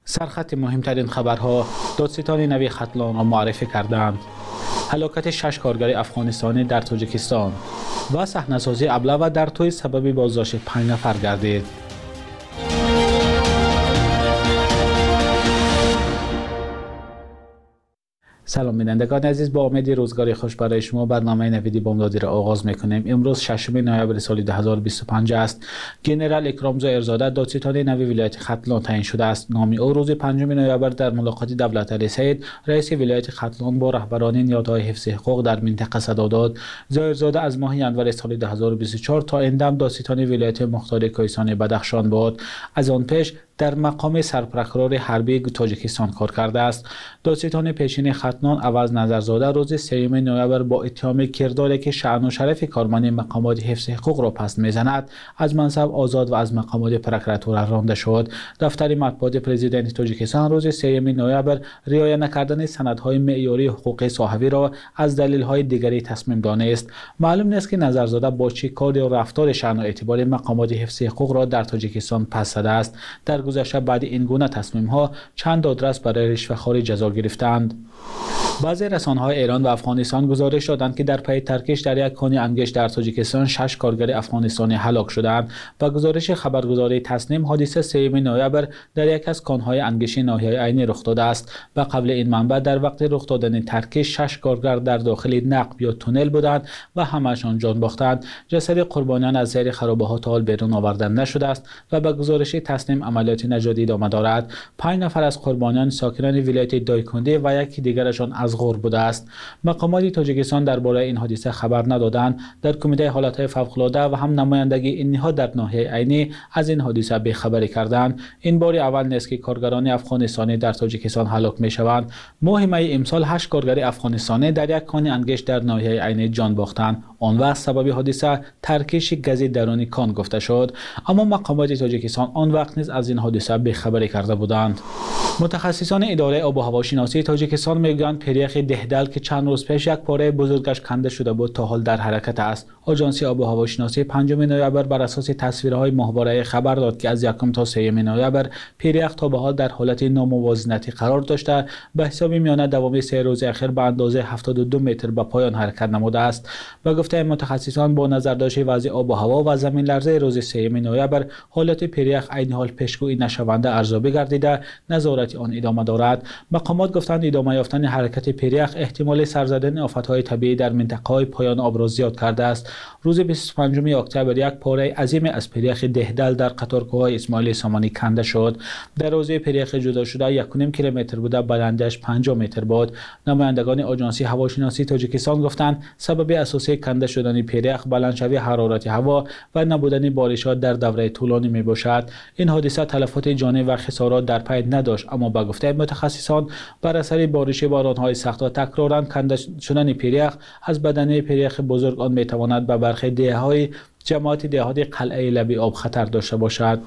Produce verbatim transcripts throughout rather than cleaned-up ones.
سرخط مهمترین خبرها دادستان نوی ختلان را معرفی کردند. هلاکت شش کارگر افغانستانی در تاجیکستان و صحنه‌سازی ابله در توی سبب بازداشت پنج نفر گردید. سلام بینندگان عزیز، با امید روزگاری خوش برای شما برنامه نویدی بامدادی را آغاز میکنیم. امروز ششم نوامبر سال دو هزار و بیست و پنج است. ژنرال اکرام ظاهرزاده دادستان نوی ولایت ختلان تعیین شده است. نام او روز پنجم نوامبر در ملاقات دولت علی سید رئیس ولایت ختلان با رهبران نهادهای حفظ حقوق در منطقه صدا داد. ظاهرزاده از ماه ژانویه سال دو هزار و بیست و چهار تا این دم دادستان ولایت مختار کوهستان بدخشان بود. از آن پیش در مقام سرپرکرور حربی تاجیکستان کار کرده است. دادستان پیشین ختلان عوض نظرزاده روز سوم نوامبر با اتهام کرداری که شأن و شرف کارمند مقامات حفظ حقوق را پس میزند از منصب آزاد و از مقامات پرکراتور رانده شد. دفتر مطبوعات پرزیدنت تاجیکستان روز سوم نوامبر رعایت نکردن سندهای معیاری حقوق صحوی را از دلیل‌های دیگری تصمیم دانست. معلوم نیست که نظرزاده با چه کار و رفتار شأن و اعتبار مقامات حفظ حقوق را در تاجیکستان پس زده است. در گذشته بعد این گونه تصمیم ها چند دادرس برای رشوه‌خواری جزا گرفتند. بعضی رسانه‌های ایران و افغانستان گزارش دادند که در پی ترکش در یک کان انگشت در تاجیکستان شش کارگر افغانستانی هلاک شدند و گزارش خبرگزاری تسنیم حادثه سوم نوامبر در یک از کان‌های انگشت ناحیه عینی رخ داده است و قبل این منبع در وقت رخ دادن ترکش شش کارگر در داخل نقب یا تونل بودند و همه‌شان جان باختند. جسد قربانیان از زیر خرابه‌ها تا حال بیرون آورده نشده است و به گزارش تسنیم عملیات نجاتی ادامه دارد. پنج نفر از قربانیان ساکنان ولایت دایکنده و یکی دیگرشان از غور بوده است. مقامات تاجیکستان درباره این حادثه خبر ندادند. در کمیته حالت‌های فوق‌العاده و هم نمایندگی این نهاد در ناحیه عینی از این حادثه بی‌خبری کردند. این بار اول نیست که کارگران افغانستانی در تاجیکستان هلاک می‌شوند. ماه می امسال هشت کارگر افغانستانی در یک کان انگشت در ناحیه عینی جان باختند. آن وقت سبب حادثه ترکش گاز درونی کان گفته شد، اما مقامات تاجیکستان آن وقت نیز از این حادثه بی‌خبری کرده بودند. متخصصان اداره آب و هواشناسی تاجیکستان میگویند پریخ دهدل که چند روز پیش یک پاره بزرگش کنده شده بود تا حال در حرکت است. آژانس آب و هواشناسی پنجم نوامبر بر اساس تصویرهای ماهواره خبر داد که از یکم تا سوم نوامبر پریخ تا به حال در حالت ناموازنتی قرار داشته به حساب میانه دوام سه روز اخیر به اندازه هفتاد و دو متر به پایان حرکت نموده است. و گفته متخصصان با نظر داشت وضع آب و هوا و زمین لرزه روز سوم نوامبر حالت پریخ عین حال پیشگویی نشونده ارزیابی گردیده نظارت آن ادامه دارد. مقامات گفتند ادامه یافتن حرکت پریخ احتمال سر زدن آفت‌های طبیعی در منطقه‌های پایان آب را زیاد کرده است. روز بیست و پنجم اکتبر یک پاره عظیم از پریخ دهدل در قطارگاه اسماعیل سامانی کنده شد. در روزه پریخ جدا شده یک و نیم کیلومتر بوده، بلندیش پنجاه متر بود. نمایندگان آژانس هواشناسی تاجیکستان گفتند سبب اساسی کنده شدن پریخ بلندشوی حرارت هوا و نبودن بارشات در دوره طولانی می باشد. این حادثه تلفات جانی و خسارات در پی نداشت، اما با گفته متخصصان بر اثر بارش باران‌های سخت و تکرارا کنده شدن پریخ از بدنه پریخ بزرگ آن می تواند به برخی دهه‌های جماعت دهات قلعه لبی آب خطر داشته باشد.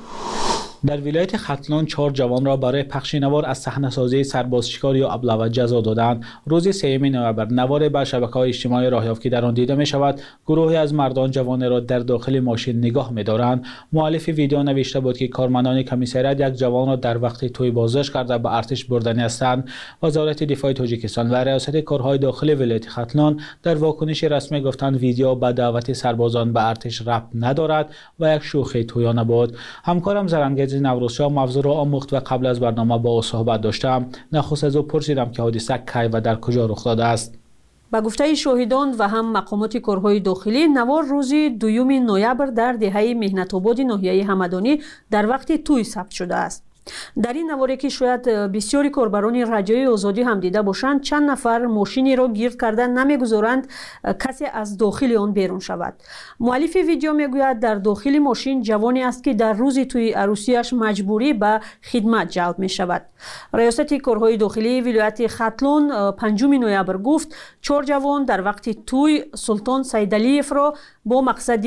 در ولایت ختلان چهار جوان را برای پخش نوار از صحنه‌سازی سربازشکار یا ابله جزا دادند. روز سوم نوامبر نوار بر شبکه‌های اجتماعی راه یافت که در آن دیده می‌شود گروهی از مردان جوان را در داخل ماشین نگاه می‌دارند. مؤلف ویدیو نوشته بود که کارمندان کمیسریات یک جوان را در وقت توی بازداشت کرده به ارتش بردنی هستند. وزارت دفاع تاجیکستان و ریاست کارهای داخلی ولایت ختلان در واکنش رسمی گفتند ویدیو به دعوت سربازان به ارتش ربط ندارد و یک شوخی تویانه بود. همکارم زرنگ نوروزشاه موضوع را آموخت و قبل از برنامه با او صحبت داشتم. نخست از او پرسیدم که حادثه کی و در کجا رخ داده است. با گفته شاهدان و هم مقامات کارهای داخلی نوار روز دوم نوامبر در دهه مهنت‌آباد ناحیه همدانی در وقت توی ثبت شده است. در این نواره که شاید بسیاری کاربران رجای آزادی هم دیده باشند، چند نفر ماشینی را گیر کردن نمیگذارند کسی از داخل آن بیرون شود. مؤلف ویدیو میگوید در داخل ماشین جوانی است که در روز توی عروسیش مجبوری به خدمت جلب می شود. ریاست کارهای داخلی ولایت ختلان پنجم نوامبر گفت چهار جوان در وقت توی سلطان سیدعلیف را با مقصد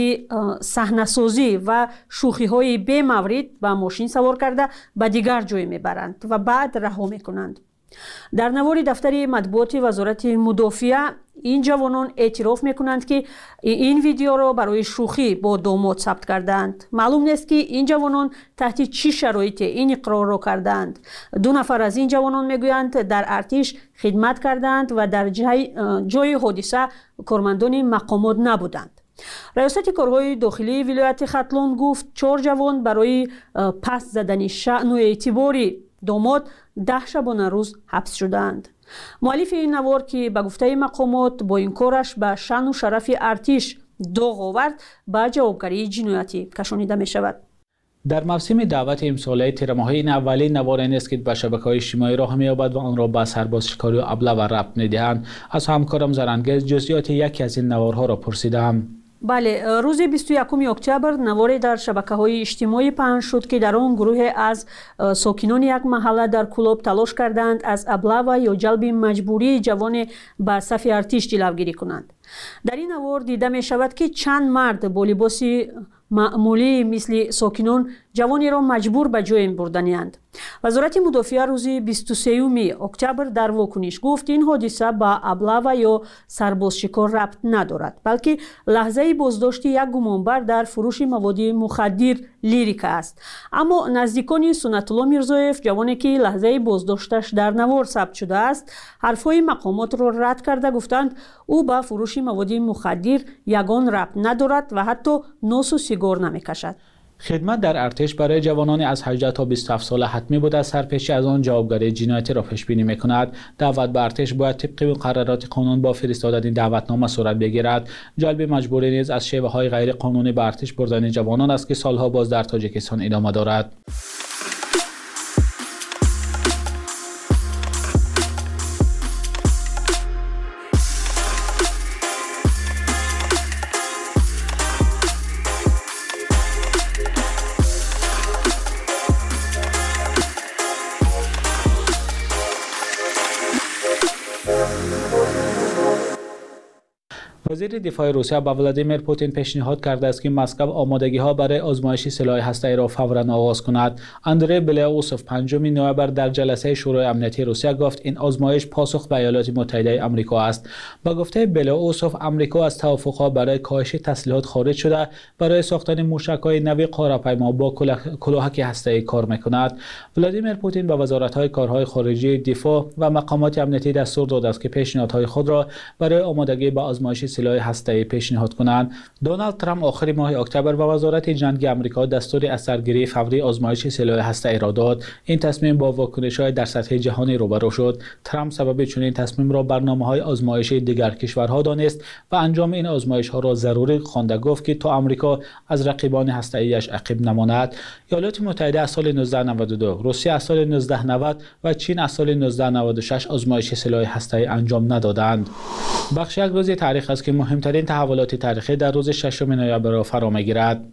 صحنه‌سازی و شوخی‌های بی مورد به ماشین سوار کرده به دیگر جای میبرند و بعد رها میکنند. در نوار دفتر مطبوعات وزارت مدافعه این جوانان اعتراف میکنند که این ویدیو را برای شوخی با داماد ثبت کردند. معلوم نیست که این جوانان تحت چه شرایطی این اقرار را کردند. دو نفر از این جوانان میگویند در ارتش خدمت کردند و در جای, جای حادثه کارمندان مقامات نبودند. ریاست کارهای داخلی ولایت ختلان گفت چهار جوان برای پس زدن شأن و اعتبار داماد ده شبانه روز حبس شدند. مؤلف این نوار که به گفته مقامات با این کارش به شأن و شرف ارتش داغ آورد به جوابگری جنایتی کشانیده می شود. در موسم دعوت امساله تیر ماه این اولین نوار این است که به شبکه‌های اجتماعی راه می‌یابد و آن را به سرباز شکاری و ابله و ربط می‌دهند. از همکارم زرنگز جزئیات یکی از این نوارها را پرسیدم. بله، روز بیست و یکم اکتبر نواری در شبکه‌های اجتماعی پخش شد که در آن گروه از ساکنان یک محله در کلاب تلاش کردند از ابله و یا جلب مجبوری جوان به صف ارتش جلوگیری کنند. در این نوار دیده می شود که چند مرد با لباس معمولی مثل ساکنان جوانی را مجبور به جای بردنی‌اند. وزارت مدافعه روز بیست و سوم اکتبر در واکنش گفت این حادثه به ابله و یا سرباز شکار ربط ندارد، بلکه لحظه بازداشت یک گمانبر در فروش مواد مخدر لیریک است. اما نزدیکان سنت الله میرزایف، جوانی که لحظه بازداشتش در نوار ثبت شده است، حرفهای مقامات را رد کرده گفتند او به فروش مواد مخدر یگان ربط ندارد و حتی نوس و سیگار نمیکشد. خدمت در ارتش برای جوانان از هجده تا بیست و هفت ساله حتمی بوده. سرپیچی از آن جوابگری جنایتی را پیش بینی می‌کند. دعوت به ارتش باید طبق مقررات قانون با فرستادن دعوتنامه صورت بگیرد. جلب مجبوری نیز از شیوه‌های غیر قانونی به ارتش بردن جوانان است که سالها باز در تاجیکستان ادامه دارد. وزیر دفاع روسیه به ولادیمیر پوتین پیشنهاد کرده است که مسکو آمادگی‌ها برای آزمایش سلاح هسته‌ای را فوراً آغاز کند. اندری بلیاوسوف پنجم نوامبر در جلسه شورای امنیتی روسیه گفت این آزمایش پاسخ به ایالات متحده آمریکا است. با گفته بلیاوسوف، آمریکا از توافق‌ها برای کاهش تسلیحات خارج شده برای ساختن موشک‌های نوی قاره‌پیما با کلاهک هسته‌ای کار می‌کند. ولادیمیر پوتین به وزارت‌های کارهای خارجی، دفاع و مقامات امنیتی دستور داده است که پیشنهادهای خود را برای آمادگی به آزمایش سلاح هسته‌ای پیشنهاد کنند. دونالد ترامپ آخر ماه اکتبر به وزارت جنگ آمریکا دستور از سرگیری فوری آزمایش سلاح هسته‌ای را داد. این تصمیم با واکنش‌های در سطح جهانی روبرو شد. ترامپ سبب چنین تصمیم را برنامه‌های آزمایشی دیگر کشورها دانست و انجام این آزمایش‌ها را ضروری خوانده. گفت که تا آمریکا از رقیبان هسته‌ایش عقب نماند. ایالات متحده از سال نوزده نود و دو، روسیه از سال نوزده نود و چین از سال نوزده نود و شش آزمایش سلاح هسته‌ای انجام ندادند. بخش یک روز تاریخ است که مهمترین تحولات تاریخی در روز ششم نوامبر را فرا می‌گیرد.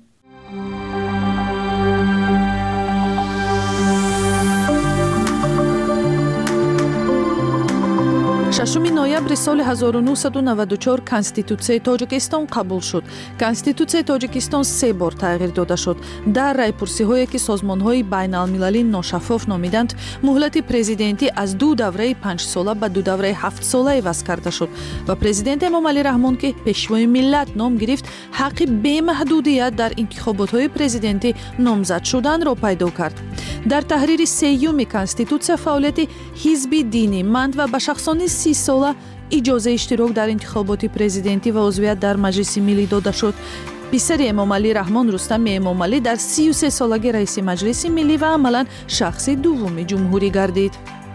ششم نوامبر سال هزار و نهصد و نود و چهار کنستیتوسیای تاجیکستان قبول شد. کنستیتوسیای تاجیکستان سه بار تغییر داده شد. در رایپرسی‌هایی که سازمان‌های بین‌المللی ناشفاف نامیدند، مهلت پرزیدنتی از دو دوره پنج ساله به دو دوره هفت ساله عوض کرده شد و پرزیدنت امامعلی رحمان که پیشوای ملت نام گرفت، حق بی‌محدودیت در انتخابات‌های پرزیدنتی نامزد شدن را پیدا کرد. در تحریر سیوم کنستیتوسیا فعالیت حزب دینی مند و به شخصان سی ساله اجازه اشتراک در انتخابات پرزیدنتی و عضویت در مجلس ملی داده شد. پسر امامعلی رحمان، رستم امامعلی، در سی و سه سالگی رئیس مجلس ملی و عملاً شخص دوم جمهوری گردید.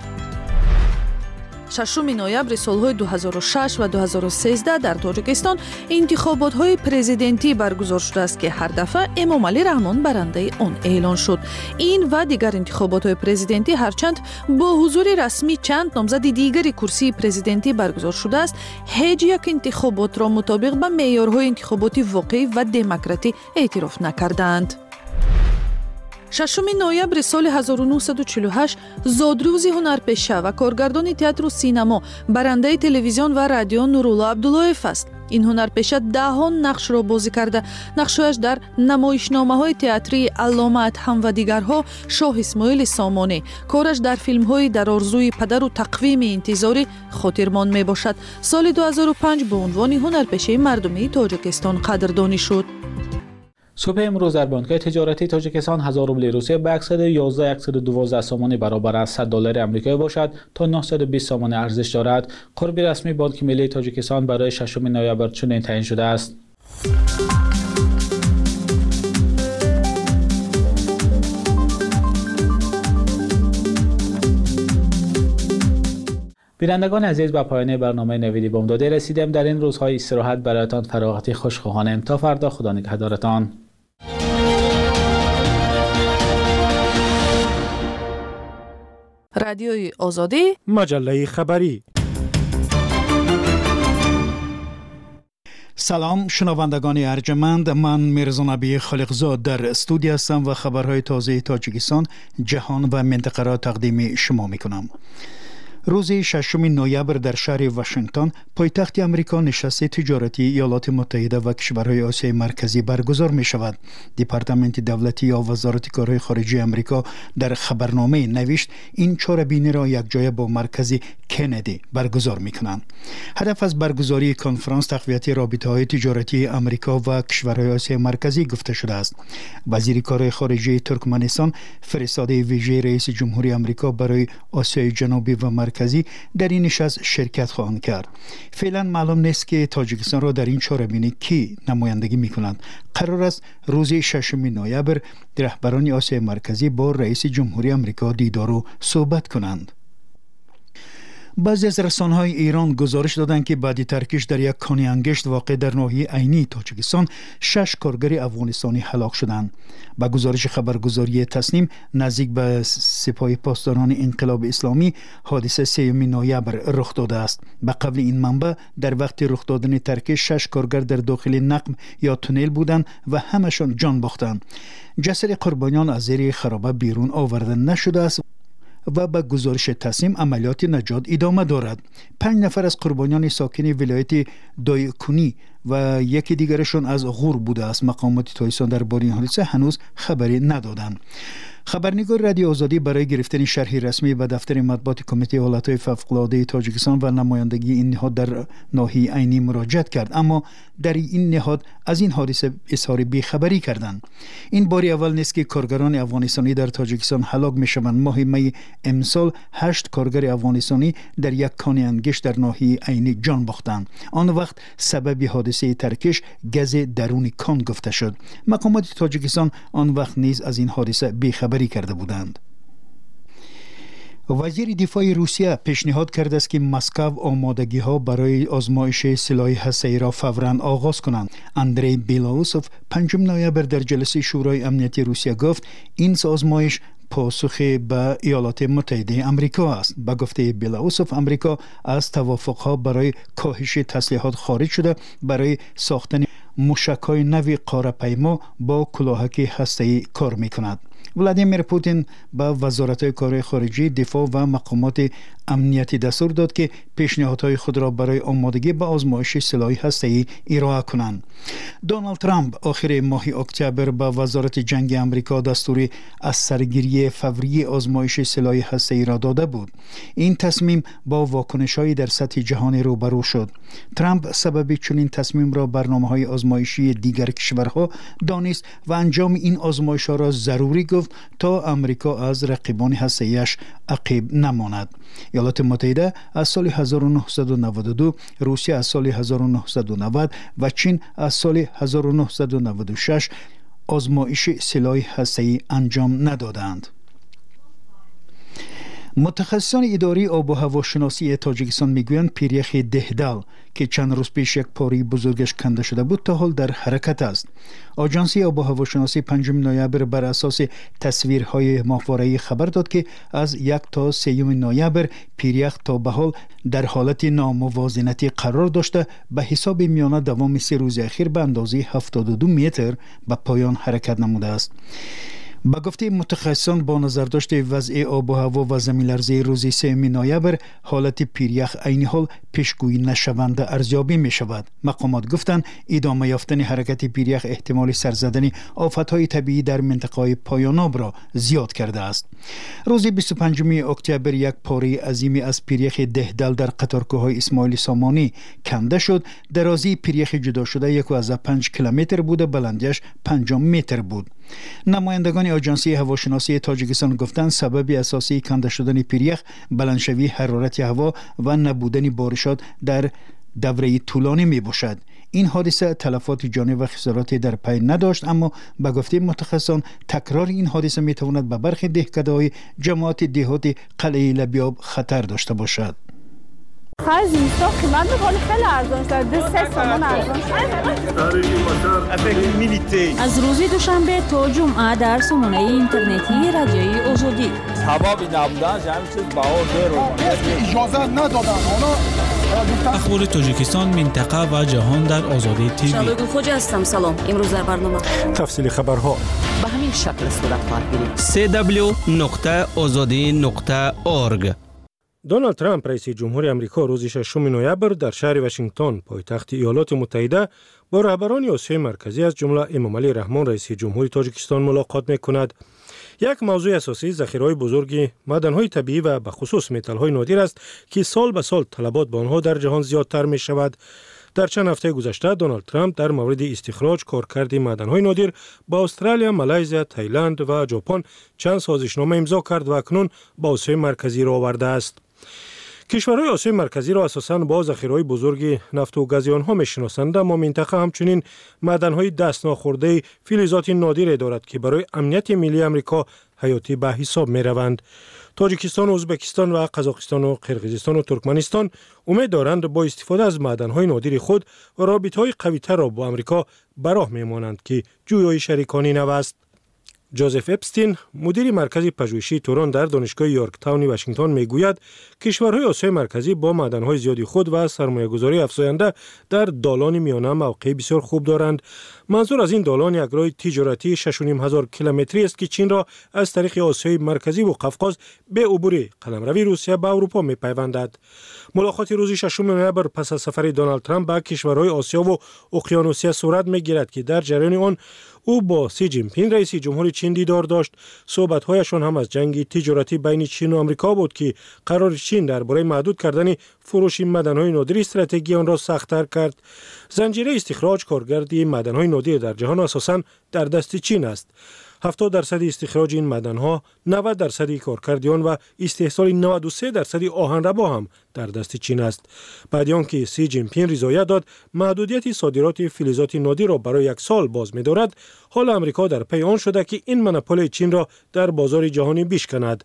ششم نوامبر سالهای دو هزار و شش و دو هزار و سیزده در تاجیکستان انتخابات‌های پرزیدنتی برگزار شده است که هر دفعه امامعلی رحمان برنده آن اعلان شد. این و دیگر انتخابات‌های پرزیدنتی هرچند با حضور رسمی چند نامزد دیگری کرسی پرزیدنتی برگزار شده است، هیچ یک انتخابات را مطابق به معیارهای انتخاباتی واقعی و دموکراتی اعتراف نکردند. ششم نوامبر سال هزار و نهصد و چهل و هشت زادروز هنرپیشه و کارگردان تئاتر و سینما، برنده تلویزیون و رادیو نورالله عبداللهیف است. این هنرپیشه ده‌ها نقش را بازی کرده. نقش‌هایش در نمایشنامه‌های تئاتری علامه ادهم و دیگرها، شاه اسماعیل سامانی. کارش در فیلم‌های در آرزوی پدر و تقویم انتظاری خاطرمان میباشد. سال دو هزار و پنج به عنوان هنرپیشه مردمی تاجیکستان قدردانی شد. صبح امروز در بانک‌های تجارتی تاجیکستان هزار روبل روسیه به صد و یازده صد و دوازده سامانی برابر از صد دلار آمریکایی باشد تا نهصد و بیست سامانی ارزش دارد. قرب رسمی بانک ملی تاجیکستان برای ششم نوامبر چنین تعیین شده است. بینندگان عزیز، به پایان برنامه نویدی بامدادی رسیدیم. در این روزهای استراحت برایتان فراغتی خوش خواهانم. تا فردا، خدا نگهدارتان. رادیوی آزادی، مجله خبری. سلام شنوندگان ارجمند، من میرزا نبی خالقزاد در استودیو هستم و خبرهای تازه تاجیکستان، جهان و منطقه را تقدیم شما میکنم. روز ششم نوامبر در شهر واشنگتن، پایتخت امریکا، نشست تجارتی ایالات متحده و کشورهای آسیای مرکزی برگزار می شود. دپارتمنت دولتی یا وزارت کارهای خارجه امریکا در خبرنامه نوشت این چهاربینی را یکجای با مرکز کندی برگزار می کنند. هدف از برگزاری کنفرانس تقویت رابطه های تجارتی امریکا و کشورهای آسیای مرکزی گفته شده است. وزیر کارهای خارجه ترکمنستان فرستاده ویژه رئیس جمهوری امریکا برای آسیای جنوبی و مرکزی در این نشست شرکت خواهند کرد. فعلا معلوم نیست که تاجیکستان را در این چهاربینی کی نمایندگی میکنند. قرار است روز ششم نوامبر رهبران آسیای مرکزی با رئیس جمهوری امریکا دیدار و صحبت کنند. بعضی از رسانه‌های ایران گزارش دادند که بعد ترکش در یک کانی انگشت واقع در ناحیه عینی تاجیکستان شش کارگر افغانستانی هلاک شدند. با گزارش خبرگزاری تسنیم، نزدیک به سپاه پاسداران انقلاب اسلامی حادثه سوم نوامبر رخ داده است. به قول این منبع، در وقت رخ دادن ترکش شش کارگر در داخل نقب یا تونل بودند و همشان جان باختند. جسد قربانیان از زیر خرابه بیرون آورده نشده است و به گزارش تصمیم عملیات نجات ادامه دارد. پنج نفر از قربانیان ساکن ولایت دایکنی و یکی دیگرشان از غور بوده است. مقامات تایستان در باره این حادثه هنوز خبری ندادند. خبرنگار رادیو آزادی برای گرفتن شرحی رسمی به دفتر مطبوعات کمیته حالتهای فوق‌العاده تاجیکستان و نمایندگی این نهاد در ناحیه عینی مراجعت کرد، اما در این نهاد از این حادثه اظهار بیخبری کردند. این بار اول نیست که کارگران افغانستانی در تاجیکستان هلاک میشوند. ماه می امسال هشت کارگر افغانستانی در یک کان انگشت در ناحیه عینی جان باختند. آن وقت سبب حادثه ترکش گز درون کان گفته شد. مقامات تاجیکستان آن وقت نیز از این حادثه بیخبری کرده بودند. وزیر دفاع روسیه پیشنهاد کرده است که مسکو آمادگی ها برای آزمایش سلاح هسته‌ای را فوراً آغاز کنند. اندری بیلاوسوف پنجم نوامبر در جلسه شورای امنیتی روسیه گفت این آزمایش پاسخ به ایالات متحده امریکا است. به گفته بیلاوسوف، امریکا از توافق‌ها برای کاهش تسلیحات خارج شده برای ساختن موشک‌های نوی قاره‌پیما با کلاهک هسته‌ای کار می‌کند. ولادیمیر پوتین به وزارت‌های کارهای خارجه، دفاع و مقامات امنیتی دستور داد که پیشنهادهای خود را برای آمادگی به آزمایش سلاح هسته‌ای ارائه کنند. دونالد ترامپ آخر ماه اکتبر به وزارت جنگ امریکا دستور از سرگیری فوری آزمایش سلاح هسته‌ای را داده بود. این تصمیم با واکنش‌های در سطح جهانی روبرو شد. ترامپ سبب چنین تصمیم را برنامه‌های آزمایشی دیگر کشورها دانست و انجام این آزمایش‌ها را ضروری گفت تا امریکا از رقیبان هسته‌ایش عقب نماند. ایالات متحده از سال هزار و نهصد و نود و دو، روسیه از سال هزار و نهصد و نود و چین از سال هزار و نهصد و نود و شش آزمایش سلاح هسته‌ای انجام ندادند. متخصصان اداری آب و هواشناسی تاجیکستان میگویند پیریخ دهدل که چند روز پیش یک پاره بزرگش کنده شده بود تا حال در حرکت است. آژانس آب و هواشناسی پنجم نوامبر بر اساس تصویرهای ماهواره‌ای خبر داد که از یک تا سوم نوامبر پیریخ تا به حال در حالت ناموازنتی قرار داشته به حساب میانه دوام سه روز اخیر به اندازه هفتاد و دو متر به پایان حرکت نموده است. با گفته متخصصان با نظرداشت وضع آب و هوا و زمین لرزه روز سوم نوامبر حالت پیریخ عین حال پیشگویی نشونده ارزیابی می شود. مقامات گفتند ادامه یافتن حرکت پیریخ احتمال سرزدن آفتهای طبیعی در منطقه پایاناب را زیاد کرده است. روز بیست و پنجم اکتبر یک پاره عظیمی از پیریخ دهدل در قطارکوه‌های اسماعیل سامانی کنده شد. درازی پیریخ جدا شده یک و از پنج کیلومتر بود، بلندیش پنج متر بود. نمایندگان آژانسی هواشناسی تاجیکستان گفتند سبب اساسی کنده شدن پیریخ بلندشوی حرارت هوا و نبودن بارشات در دوره طولانی می باشد. این حادثه تلفات جانی و خساراتی در پی نداشت، اما به گفته متخصصان تکرار این حادثه می تواند به برخی دهکده‌های جماعت دهات قلعه لبیاب خطر داشته باشد. خرج اینستا قیمت میکنه خیلی ارزان شد. دو سه سامان ارزان شد. از روز دوشنبه تا جمعه در سامانه اینترنتی رادیوی آزادی سبب نبودن همین چیز باور رو اجازه ندادن. اخبار تاجیکستان، منطقه و جهان در آزادی تیوی. شالوی خوج هستم. سلام. امروز در برنامه تفصیل خبرها به همین شکل صورت خواهد گرفت. سی دبلیو نقطه آزادی نقطه اورگ. دونالد ترامپ رئیس جمهور آمریکا روز ششم نوامبر در شهر واشنگتن پایتخت ایالات متحده با رهبران آسیای مرکزی از جمله امام علی رحمان رئیس جمهوری تاجیکستان ملاقات می‌کند. یک موضوع اساسی ذخیره‌های بزرگ معدن‌های طبیعی و به خصوص متال‌های نادر است که سال به سال طلبات به آنها در جهان زیادتر می‌شود. در چند هفته گذشته دونالد ترامپ در مورد استخراج کارکرد معدن‌های نادر با استرالیا، مالزی، تایلند و ژاپن چند سازشنامه امضا کرد و اکنون با آسیای مرکزی را آورده است. کشورهای آسیای مرکزی را اساساً با ذخیره‌های بزرگ نفت و گاز آنها می‌شناسند، اما منطقه همچنین معدن‌های دست ناخورده فلزات نادر دارد که برای امنیت ملی آمریکا حیاتی به حساب می‌روند. تاجیکستان، ازبکستان و قزاقستان و قرقیزستان و ترکمنستان امید دارند با استفاده از معدن‌های نادر خود رابطه‌های قوی‌تر را با آمریکا به راه می‌مانند که جویای شریکانی نو است. جوزف اپستین، مدیر مرکز پژوهشی توران در دانشگاه یورک تاون واشنگتن میگوید کشورهای آسیای مرکزی با معدن‌های زیادی خود و سرمایه‌گذاری افزاینده در دالان میانه موقع بسیار خوب دارند. منظور از این دالان یک راه تجارتی شش و نیم هزار کیلومتری است که چین را از طریق آسیای مرکزی و قفقاز به عبور قلمروی روسیه به اروپا می‌پیوندد. ملاقات روز ششم نوامبر پس از سفر دونالد ترامپ به کشورهای آسیا و اقیانوسیه صورت می‌گیرد که در جریان آن او با سی جین پینگ رئیس جمهور چین دیدار داشت. صحبت‌هایشان هم از جنگ تجارتی بین چین و آمریکا بود که قرار چین درباره محدود کردن فروش معدن‌های نادر استراتژی آن را سخت‌تر کرد. زنجیره استخراج کارگردی معدن‌های نادر در جهان اساساً در دست چین است. هفتاد درصد استخراج این معدن‌ها، نود درصد کارکرد آن و استحصال نود و سه درصد آهنربا هم در دست چین است. بعد آنکه سی جین پینگ رضایت داد محدودیت صادرات فلزات نادر را برای یک سال باز می‌دارد، حال آمریکا در پی آن شده که این مونوپول چین را در بازار جهانی بشکند.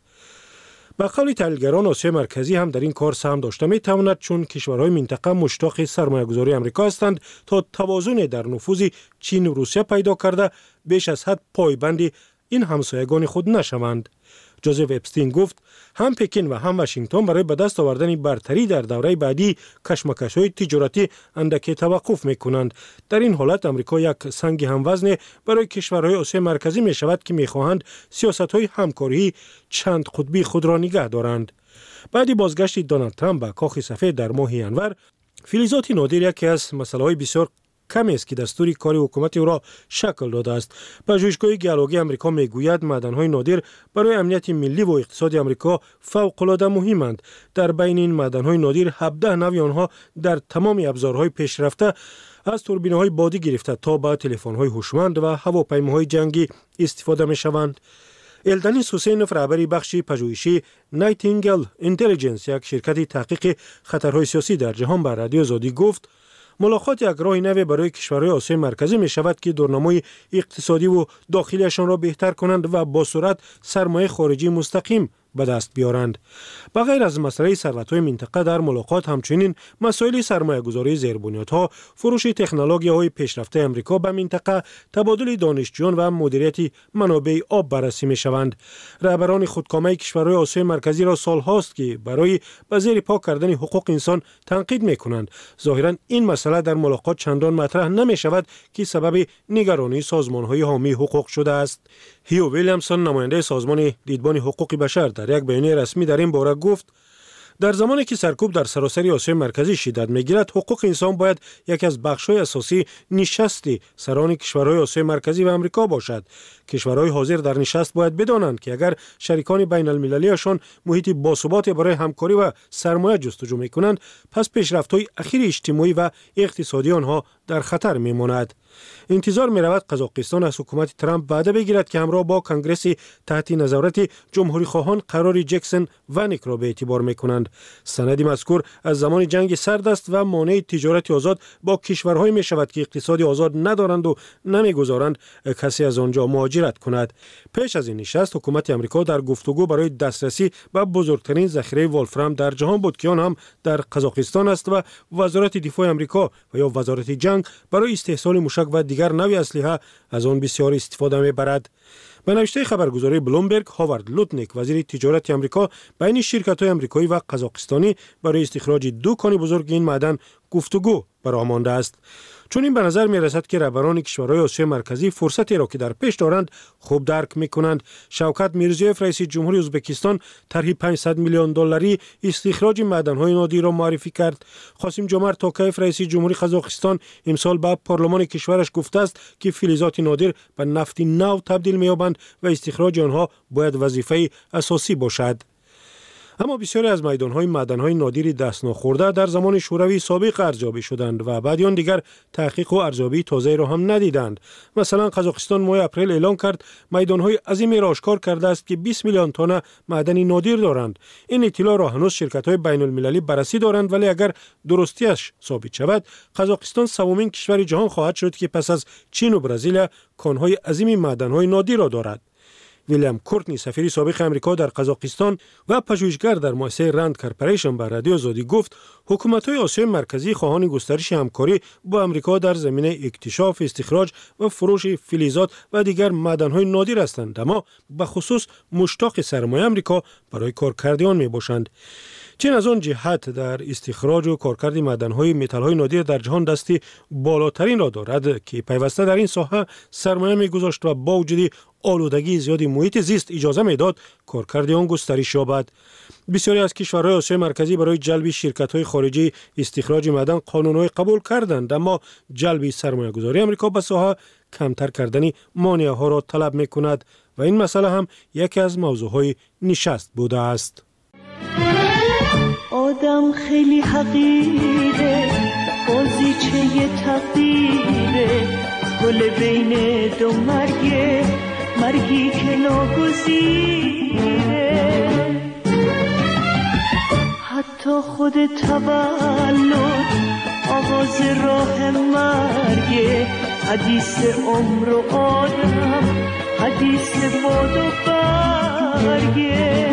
به قول تحلیلگران آسیای مرکزی هم در این کار سهم داشته می‌تواند، چون کشورهای منطقه مشتاق سرمایه‌گذاری آمریکا هستند تا توازن در نفوذ چین و روسیه پیدا کرده بیش از حد پایبند این همسایگان خود نشوند. جوزف اپستین گفت هم پکین و هم واشنگتن برای به دست آوردن برتری در دوره بعدی کشمکش‌های تجارتی اندکی توقف می‌کنند. در این حالت آمریکا یک سنگ هموزن برای کشورهای آسیای مرکزی می‌شود که می‌خواهند سیاست‌های همکاری چند قطبی خود را نگه دارند. بعد بازگشت دونالد ترامپ به کاخ سفید در ماه ژانویه، فلزات نادر یکی از مسائل بسیار کمی است که دستور کاری حکومت او را شکل داده است. پژوهشگاه گیولوژی آمریکا میگوید معدن‌های نادر برای امنیت ملی و اقتصادی آمریکا فوق‌العاده مهمند. در بین این معدن‌های نادر هفده نوع آنها در تمام ابزارهای پیشرفته از توربین‌های بادی گرفته تا به تلفن‌های هوشمند و هواپیماهای جنگی استفاده می‌شوند. الدنیس حسینوف، رهبر بخش پژوهشی نایتینگل اینتلیجنس، یک شرکت تحقیق خطرهای سیاسی در جهان، به رادیو آزادی گفت ملاقات یک راه نو برای کشورهای آسیای مرکزی می شود که دورنمای اقتصادی و داخلیشان را بهتر کنند و با سرعت سرمایه خارجی مستقیم به دست بیارند. بغیر از مسئله ثروت‌های منطقه، در ملاقات همچنین مسائل سرمایه‌گذاری زیربنیادها، فروش تکنولوژی‌های پیشرفته آمریکا به منطقه، تبادل دانشجویان و مدیریت منابع آب بررسی می‌شوند. رهبران خودکامه کشورهای آسیای مرکزی را سال‌هاست که برای به زیر پا کردن حقوق انسان تنقید می‌کنند. ظاهراً این مسئله در ملاقات چندان مطرح نمی‌شود که سبب نگرانی سازمان‌های حامی حقوق شده است. هیو ویلیامسون نماینده سازمان دیدبان حقوق بشر در یک بیانیه رسمی در این باره گفت در زمانی که سرکوب در سراسر آسیای مرکزی شدت می‌گیرد، حقوق انسان باید یکی از بخش‌های اساسی نشستی سران کشورهای آسیای مرکزی و آمریکا باشد. کشورهای حاضر در نشست باید بدانند که اگر شریکان بین المللیشان محیط باثباتی برای همکاری و سرمایه جستجو می‌کنند، پس پیشرفت‌های اخیر اجتماعی و اقتصادی آنها در خطر می‌ماند. انتظار می‌رود قزاقستان از حکومت ترامپ وعده بگیرد که همراه با کنگره تحت نظارت جمهوری خواهان قرار جکسون و نیک را به اعتبار می‌کنند. سند مذکور از زمان جنگ سرد است و مانع تجارت آزاد با کشورهای می‌شود که اقتصاد آزاد ندارند و نمی‌گذارند کسی از آنجا مهاجرت کند. پیش از این نشست حکومت آمریکا در گفتگو برای دسترسی به بزرگترین ذخیره ولفرام در جهان بود که آن هم در قزاقستان است و وزارت دفاع آمریکا و یا وزارت جنگ برای استحصال موشک و دیگر نوع اسلحه از آن بسیار استفاده می‌برد. به نوشته خبرگزاری بلومبرگ، هاوارد لوتنیک وزیر تجارت آمریکا بین شرکت‌های آمریکایی و قزاقستانی برای استخراج دو کان بزرگ این معدن گفتگو برآمده است. چون این به نظر می رسد که رهبران کشورهای آسیای مرکزی فرصتی را که در پیش دارند خوب درک می کنند. شوکت میرزیوف رئیس جمهوری ازبکستان طرح پانصد میلیون دلاری استخراج معدن‌های نادر را معرفی کرد. قاسم جمعت توکایف رئیس جمهوری قزاقستان امسال به پارلمان کشورش گفته است که فلزات نادر به نفت نو تبدیل می‌یابند و استخراج آنها باید وظیفه اساسی باشد. اما بسیاری از میدان‌های معدن‌های نادر دست ناخورده در زمان شوروی سابق ارزیابی شدند و بعد آن دیگر تحقیق و ارزیابی تازه را هم ندیدند. مثلا قزاقستان ماه اپریل اعلام کرد میدان‌های عظیمی را آشکار کرده است که بیست میلیون تن معدن نادر دارند. این اطلاع را هنوز شرکت‌های بین‌المللی بررسی دارند، ولی اگر درستیش ثابت شود قزاقستان سومین کشور جهان خواهد شد که پس از چین و برزیل کان‌های عظیم معدن‌های نادر را دارد. ویلیام کورتنی سفیر سابق آمریکا در قزاقستان و پژوهشگر در مؤسسه رند کارپوریشن به رادیو آزادی گفت حکومت‌های آسیای مرکزی خواهان گسترش همکاری با آمریکا در زمینه اکتشاف، استخراج و فروش فلزات و دیگر معدن‌های نادر هستند، اما به خصوص مشتاق سرمایه آمریکا برای کارکرد آن می‌باشند. چین از آن جهت در استخراج و کارکرد معدن‌های متال‌های نادر در جهان دستی بالاترین را دارد که پیوسته در این ساحه سرمایه می‌گذاشت و با وجود آلودگی زیادی محیط زیست اجازه می‌داد کارکرد آن گسترش یابد. بسیاری از کشورهای آسیای مرکزی برای جلب شرکت‌های خارجی استخراج معدن قانون‌های قبول کردند، اما جلب سرمایه‌گذاری آمریکا به ساحه کمتر کردن مانع‌ها را طلب می‌کند و این مسئله هم یکی از موضوع‌های نشست بوده است. آدم خیلی حقیره، بازیچه تقدیره، گل بین دو مرگه، مرگی که ناگزیره. حتی خود تولد آغاز راه مرگه، حدیث عمر و آدم، حدیث باد و برگه.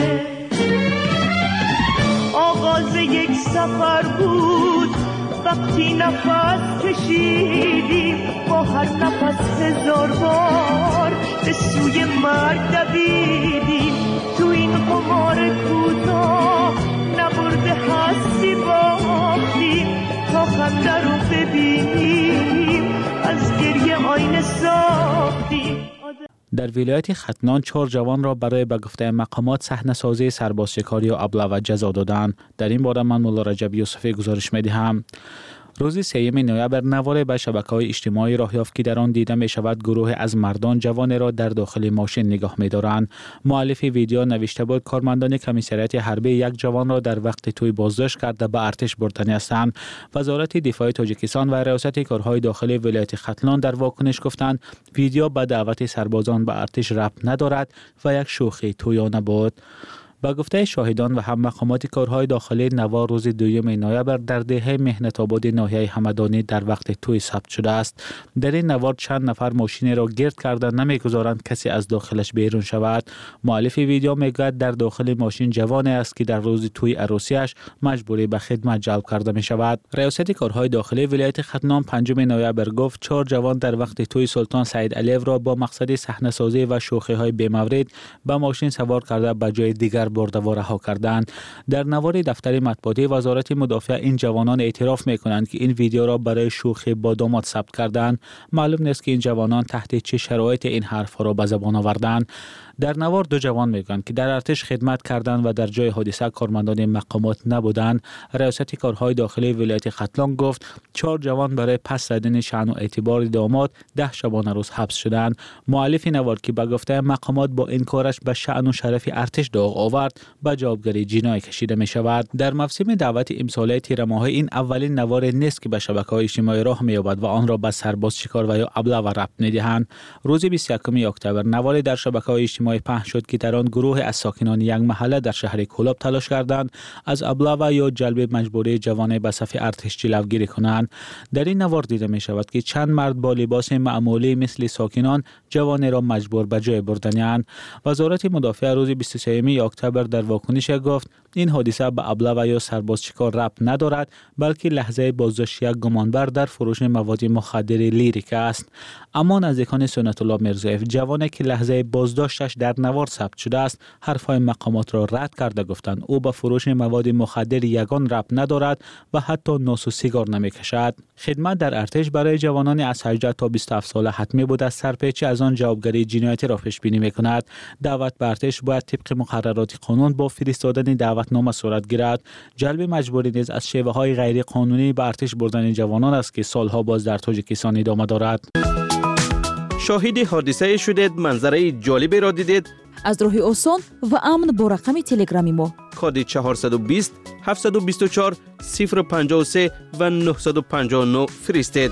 آغاز یک سفر بود وقتی نفس کشیدیم، با هر نفس هزار بار به سوی مرگ دویدیم. تو این قمار کوتاه نبرده هستی باختیم، تا خنده رو ببینیم از گریه آینه ساختیم. در ولایت ختنان چهار جوان را برای به گفته مقامات صحنه‌سازی سربازشکاری و ابله جزا دادند. در این باره من مولا رجب یوسفی گزارش می‌دهم. روز سوم نوامبر نوار به شبکه‌های اجتماعی راه یافت که در آن دیده می‌شود گروه از مردان جوان را در داخل ماشین نگاه می‌دارند. مؤلف ویدیو نوشته بود کارمندان کمیسریات حربی یک جوان را در وقت توی بازداشت کرده به ارتش بردنی هستند. وزارت دفاع تاجیکستان و ریاست کارهای داخلی ولایت ختلان در واکنش گفتند ویدیو به دعوت سربازان به ارتش ربط ندارد و یک شوخی تویانه بود. با گفته شاهدان و هم مقامات کارهای داخلی نوار روز دوم نوامبر در دهه مهنت آباد ناحیه همدانی در وقت توی ثبت شده است. در این نوار چند نفر ماشین را گرد کرده نمیگذارند کسی از داخلش بیرون شود. مؤلف ویدیو میگوید در داخل ماشین جوانی است که در روز توی عروسیش مجبوری به خدمت جلب کرده می شود. ریاست کارهای داخلی ولایت ختنان پنجم نوامبر گفت چهار جوان در وقت توی سلطان سعید علیو را با مقصد صحنه‌سازی و شوخی های بی‌مورد به ماشین سوار کرده به جای دیگر دیگر برده و رها کردند. در نوار دفتر مطبوعاتی وزارت مدافع این جوانان اعتراف میکنند که این ویدیو را برای شوخی با داماد ثبت کردند. معلوم نیست که این جوانان تحت چه شرایط این حرف را به زبان آوردند. در نوار دو جوان میگویند که در ارتش خدمت کردند و در جای حادثه کارمندان مقامات نبودند. ریاست کارهای داخلی ولایت ختلان گفت چهار جوان برای پس زدن شأن و اعتبار داماد ده شبانه روز حبس شدند. مؤلف نوار که به گفته مقامات با این کارش به شأن و شرف ارتش داغ آورد به جوابگری جنایی کشیده می شود. در موسم دعوت امساله تیر ماه این اولین نوار نیست که به شبکه‌های اجتماعی راه می‌یابد و آن را به سرباز شکار و یا ابله و ربط می‌دهند. روز بیست و یکم اکتبر نواری در شبکه‌های اجتماعی پخش شد که در آن گروه از ساکنان یک محله در شهر کولاب تلاش کردند از ابله و یا جلب مجبوری جوانه به صف ارتش جلوگیری کنند. در این نوار دیده می شود که چند مرد با لباس معمولی مثل ساکنان جوانه را مجبور به جای بردند. وزارت مدافع روز بیست و سوم اکتبر در واکنش گفت این حادثه به ابله و یا سرباز شکار ربط ندارد بلکه لحظه بازداشت یک گمانبر در فروش مواد مخدر لیریک است. اما نزدیکان سنت الله مرزایف جوانی که لحظه بازداشتش در نوار ثبت شده است حرفهای مقامات را رد کرده گفتند او به فروش مواد مخدر یگان ربط ندارد و حتی نوس و سیگار نمیکشد. خدمت در ارتش برای جوانان از هجده تا بیست و هفت ساله حتمی بود است. سرپیچی از آن جوابگری جنایتی را پیش بینی میکند. دعوت به ارتش باید طبق مقررات قانون با فرستادن دعوتنامه صورت گیرد. جلب مجبوری نیز از شیوه های غیر قانونی به ارتش بردن جوانان است که سالها باز در تاجیکستان ادامه دارد. شاهد حادثه شدید، منظره جالبی را دیدید؟ از راه آسان و امن با رقم تلگرامی ما کد چهارصد و بیست هفتصد و بیست و چهار صفر پنجاه و سه و نهصد و پنجاه و نه فرستید.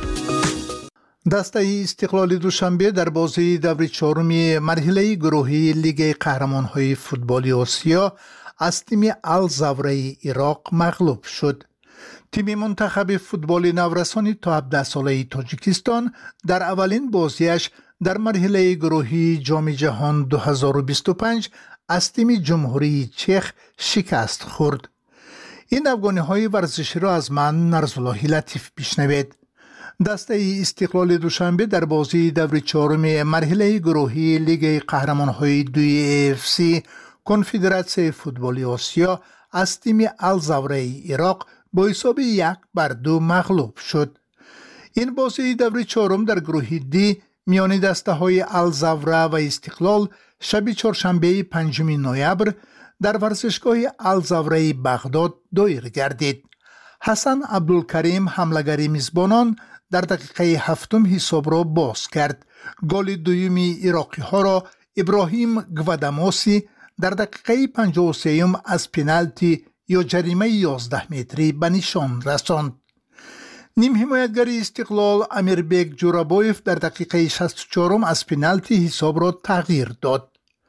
دسته استقلال دوشنبه در بازی دور چهارم مرحله گروهی لیگ قهرمان‌های فوتبال آسیا از تیم الزاوره عراق مغلوب شد. تیم منتخب فوتبال نورسانی تا هفده ساله تاجیکستان در اولین بازیش در مرحله گروهی جام جهان دو هزار و بیست و پنج از تیم جمهوری چخ شکست خورد. این افغانی‌های ورزشی را از من نرزاللهی لطیف بشنوید. دسته استقلال دوشنبه در بازی دور چهارم مرحله گروهی لیگ قهرمان‌های دوی اف سی کنفدراسیون فوتبال آسیا از تیم الزاوره عراق با حساب یک بر دو مغلوب شد. این بازی دور چهارم در گروه دی میان دسته های الزاوره و استقلال شب چهارشنبه پنجم نوامبر در ورزشگاه الزاوره بغداد دایر گردید. حسن عبدالکریم حمله‌گر میزبانان در دقیقه هفتم حساب را باز کرد. گل دومی عراقی ها را ابراهیم گواداموسی در دقیقه پنجاه و سه از پنالتی یا جریمه یازده متری به نشان رساند. نیم حمایتگر استقلال امیربک جورابویف در دقیقه شصت و چهار از پنالتی حساب را تغییر داد.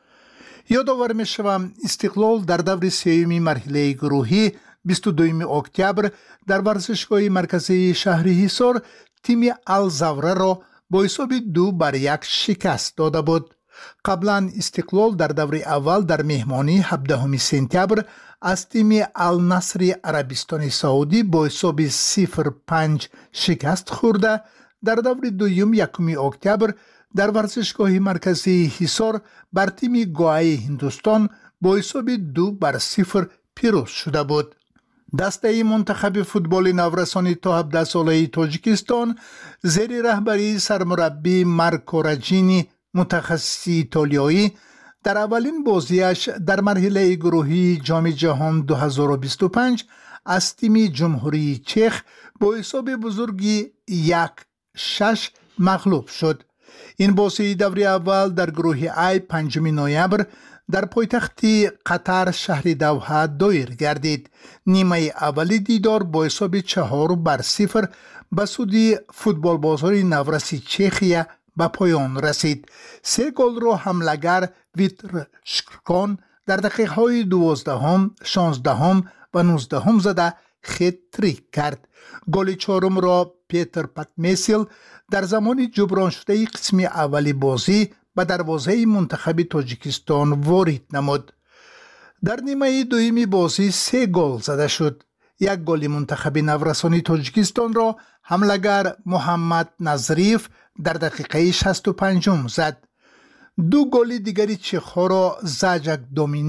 یادآور می‌شوم استقلال در دور سوم مرحله گروهی بیست و دوم اکتبر در ورزشگاه مرکزی شهر حصار تیم الزاوره را با حساب دو بر یک شکست داده بود. قبلا استقلال در دور اول در مهمانی هفدهم سپتامبر از تیم النصر عربستان سعودی با حساب صفر پنج شکست خورده در دور دوم یکم اکتبر در ورزشگاه مرکزی حصار بر تیم گوای هندوستان با حساب دو بر صفر پیروز شده بود. دسته منتخب فوتبال نورسانی تا هفده ساله تاجیکستان زیر رهبری سرمربی مارکو راجینی متخصص ایتالیایی در اولین بازیش در مرحله گروهی جام جهان دو هزار و بیست و پنج از تیم جمهوری چخ با حساب بزرگی یک شش مغلوب شد. این بازی دور اول در گروه ای پنجم نوامبر در پایتخت قطر شهر دوحه دایر گردید. نیمه اولی دیدار با حساب چهار بر صفر به سود فوتبال بازار نورسی چخیه به پایان رسید. سه گل را حمله‌گر ویتر شکرکان در دقیقه های دوازدهم، شانزدهم و نوزدهم زده خط-تریک کرد. گل چهارم را پیتر پاتمیسیل در زمان جبران شده قسم اولی بازی به دروازه منتخب تاجیکستان وارد نمود. در نیمه دومی بازی سه گل زده شد. یک گل منتخب نورسانی تاجیکستان را حمله‌گر محمد نظریف در دقیقه شصت و پنج زد. دو گل دیگری چخ‌ها را زاجک دومینیک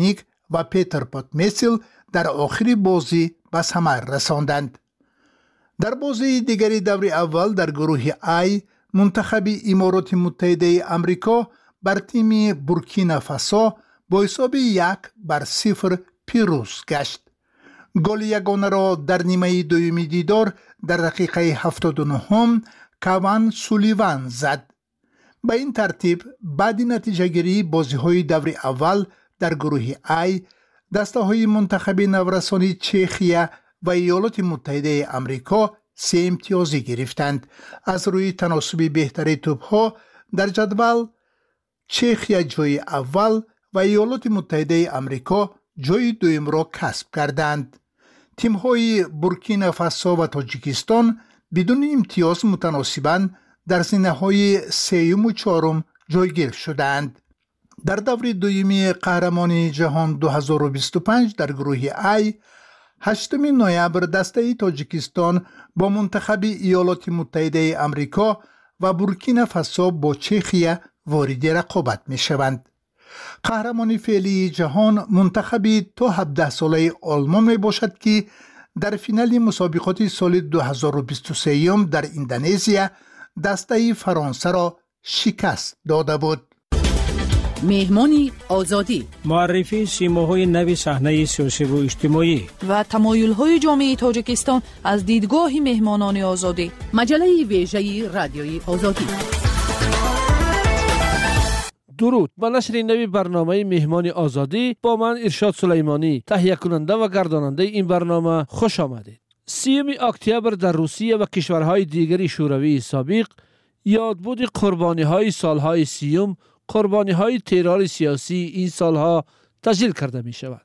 و پیتر پاتمیسل در آخر بازی به ثمر رساندند. در بازی دیگری دور اول در گروه آی منتخب امارات متحده آمریکا بر تیم بورکینافاسو با حساب یک بر صفر پیروز گشت. گل یگانه را در نیمه دوم دیدار در دقیقه هفتاد و نه کوان سولیوان زد. به این ترتیب بعد نتیجه گیری بازی های دور اول در گروه آی دسته های منتخب نورسانی چخیه و ایالات متحده آمریکا سه امتیازی گرفتند. از روی تناسب بهتری توپ ها در جدول چخیه جای اول و ایالات متحده آمریکا جای دوم را کسب کردند. تیم های بورکینافاسو و تاجیکستان بدون امتیاز متناسباً در زینه های سیوم و چهارم جایگیر شدند. در دور دومی قهرمانی جهان دو هزار و بیست و پنج در گروه آی هشتم نوامبر دسته تاجیکستان با منتخب ایالات متحده آمریکا و بورکینافاسو با چخیه وارد رقابت می شوند. قهرمان فعلی جهان منتخب تا هفده ساله آلمان می باشد که در فینال مسابقات سال دو هزار و بیست و سه در اندونزیا دسته فرانسه را شکست داده بود. مهمانی آزادی، معرفی سیماهای نوی صحنه سیاسی و اجتماعی و تمایل‌های جامعه تاجیکستان از دیدگاه مهمانان آزادی. مجله ویژه رادیوی آزادی. درود، با نشر نوی برنامه مهمان آزادی با من ارشاد سلیمانی تهیه کننده و گرداننده این برنامه خوش آمدید. سیوم اکتبر در روسیه و کشورهای دیگری شوروی سابق یادبود قربانی‌های سالهای سیوم قربانی‌های ترور سیاسی این سالها تسجیل کرده می شود.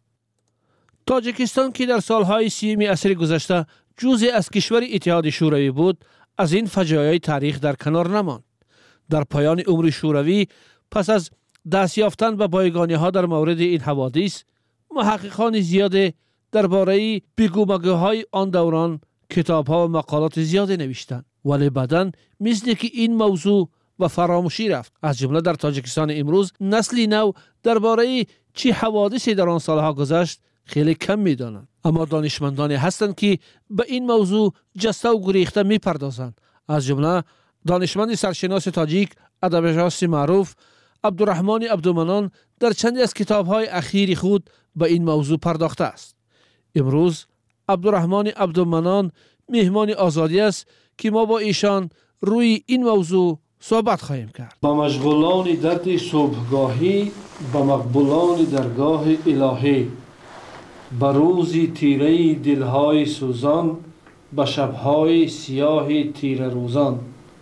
تاجیکستان که در سالهای سیوم عصر گذشته جزئی از کشور اتحاد شوروی بود، از این فجایع تاریخ در کنار نماند. در پایان عمر شوروی پس از دست یافتن به بایگانی‌ها در مورد این حوادث، محققان زیاد درباره بیگومگوهای آن دوران کتاب‌ها و مقالات زیاد نوشتند، ولی بعداً مثل که این موضوع و فراموشی رفت. از جمله در تاجیکستان امروز نسلی نو درباره چه حوادثی در آن سالها گذشت خیلی کم می‌دانند، اما دانشمندانی هستند که به این موضوع جسته و گریخته می‌پردازند. از جمله دانشمند سرشناس تاجیک ادبیات معروف عبدالرحمن عبدالمنان در چندی از کتاب‌های اخیر خود به این موضوع پرداخته است. امروز عبدالرحمن عبدالمنان مهمان آزادی است که ما با ایشان روی این موضوع صحبت خواهیم کرد. با مشغولان درد صبحگاهی، با مقبولان درگاه الهی، با روزی تیره دلهای سوزان، با شبهای سیاه تیره روزان،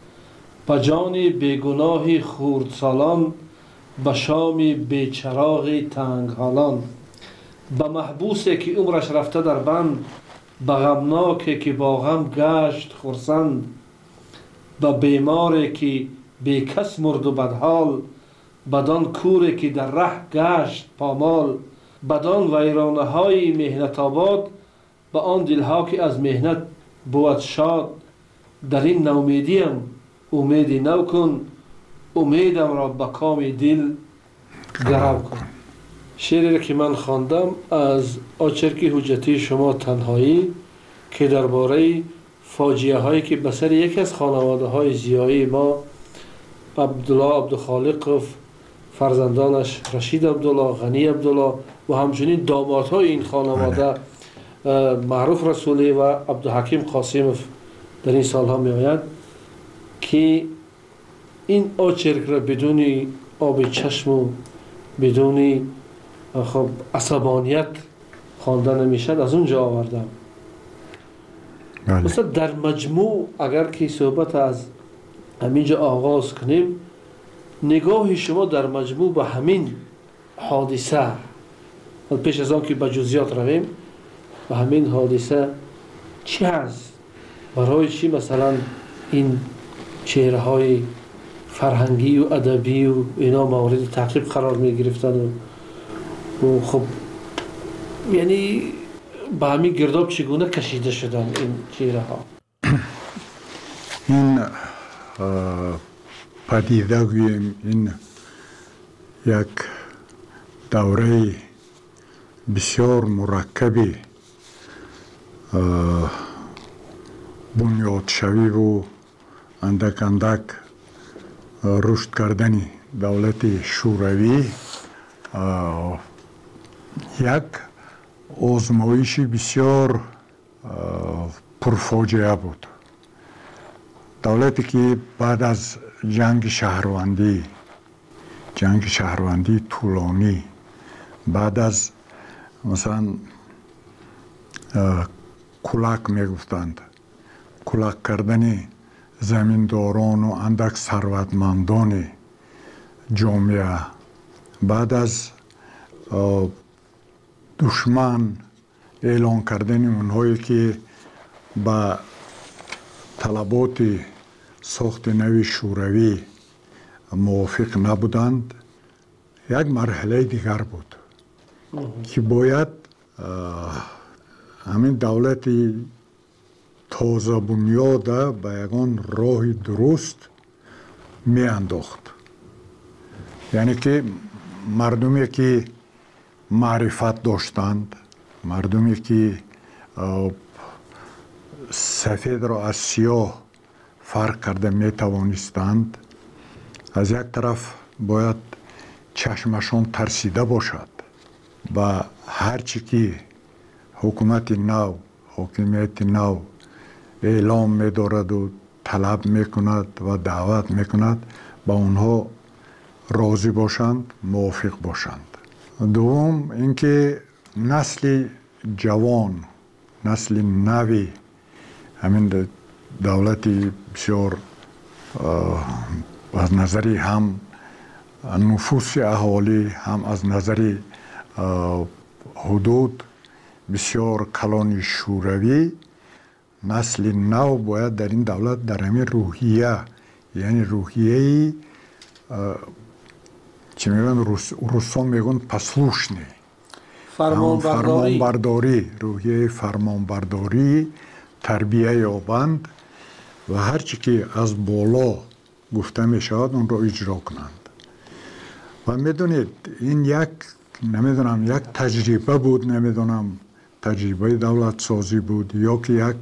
با جان بیگناه خردسالان، با شام بیچراغ تنگ حالان، با محبوسی که عمرش رفته در بند، با غمناکی که با غم گشت خرسند، با بیماری که بی کس مرد و بدحال، بدان کوری که در ره گشت پامال، بدان ویرانه های مهنت آباد، با آن دلها که از مهنت بود شاد. در این نومیدیم امیدی نو کن، امیدم را به کام دل گرو کن. شعری که من خواندم از آچرکی حجتی شما تنهایی که درباره فاجعه هایی که به سر یکی از خانواده های زیایی ما عبدالله عبدالخالق، فرزندانش رشید عبدالله، غنی عبدالله و همچنین دامادهای این خانواده معروف رسولی و عبدالحکیم قاسموف در این سالها می آید که این آچرک را بدون آب چشم و بدون خب عصبانیت خوانده نمیشد، از اونجا آوردم. مثلا در مجموع اگر که صحبت از همینجا آغاز کنیم، نگاه شما در مجموع به همین حادثه، پیش از آن که به جزئیات رویم، به همین حادثه چی هست؟ برای چی مثلا این چهره های فرهنگی و ادبی و اینا مورد تعقیب قرار می گرفتن و, و خب یعنی به همین گرداب چگونه کشیده شدن این چهره ها؟ این پدیده گوییم این یک دوره بسیار مرکبی بنیاد شوی و اندک اندک رشد کردن دولت شوروی یک آزمایش بسیار پرفاجعه بود. دولتی که بعد از جنگ شهروندی جنگ شهروندی طولانی، بعد از مثلا کلک میگفتند، کلک کردن زمینداران و اندک ثروتمندان جامعه، بعد از دشمن اعلان کردن اونهایی که با طلبات ساخت نوی شوروی موافق نبودند، یک مرحله دیگر بود که باید همین دولت تازه بنیاد به یگان راه درست می انداخت. یعنی که مردمی که معرفت داشتند، مردمی که سفید را از سیاه فرق کرده می توانستند، از یک طرف باید چشمشان ترسیده باشد و هرچی که حکومت نو، حکومت نو اعلام می دارد و طلب می کند و دعوت می کند با اونها راضی باشند، موافق باشند. دوم اینکه نسل جوان، نسل نوی همین دولت بسیار از نظر هم نفوس اهالی، هم از نظر حدود بسیار کلان شوروی، نسل نو باید در این دولت در همین روحیه، یعنی روحیه چی میگن روسا میگن پسلوشنی، فرمانبرداری، روحیه فرمانبرداری تربیه یابند و هرچی که از بالا گفته می شود اون را اجرا کنند. و میدونید این یک نمیدونم یک تجربه بود، نمیدونم تجربه دولت سازی بود یا که یک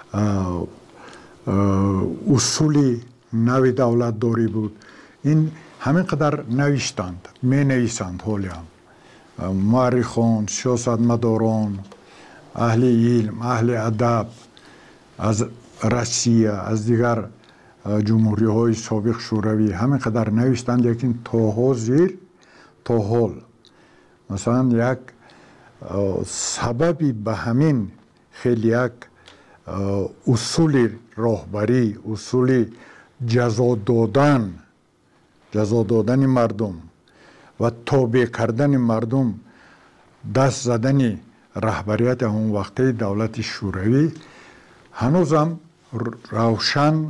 اصولی نوی دولت داری بود. این همین قدر نوشتند، می نویسند حالی هم مورخان، سیاستمداران، اهل علم، اهل ادب از روسیه، از دیگر جمهوری های سابق شوروی همین قدر نوشتند، لیکن تا زیر تا حال مثلا یک سببی به همین خیلی یک اصول راهبری، اصول جزا دادن جزا دادن مردم و تابع کردن مردم، دست زدن رهبریت اون وقته دولت شوروی هنوزم روشن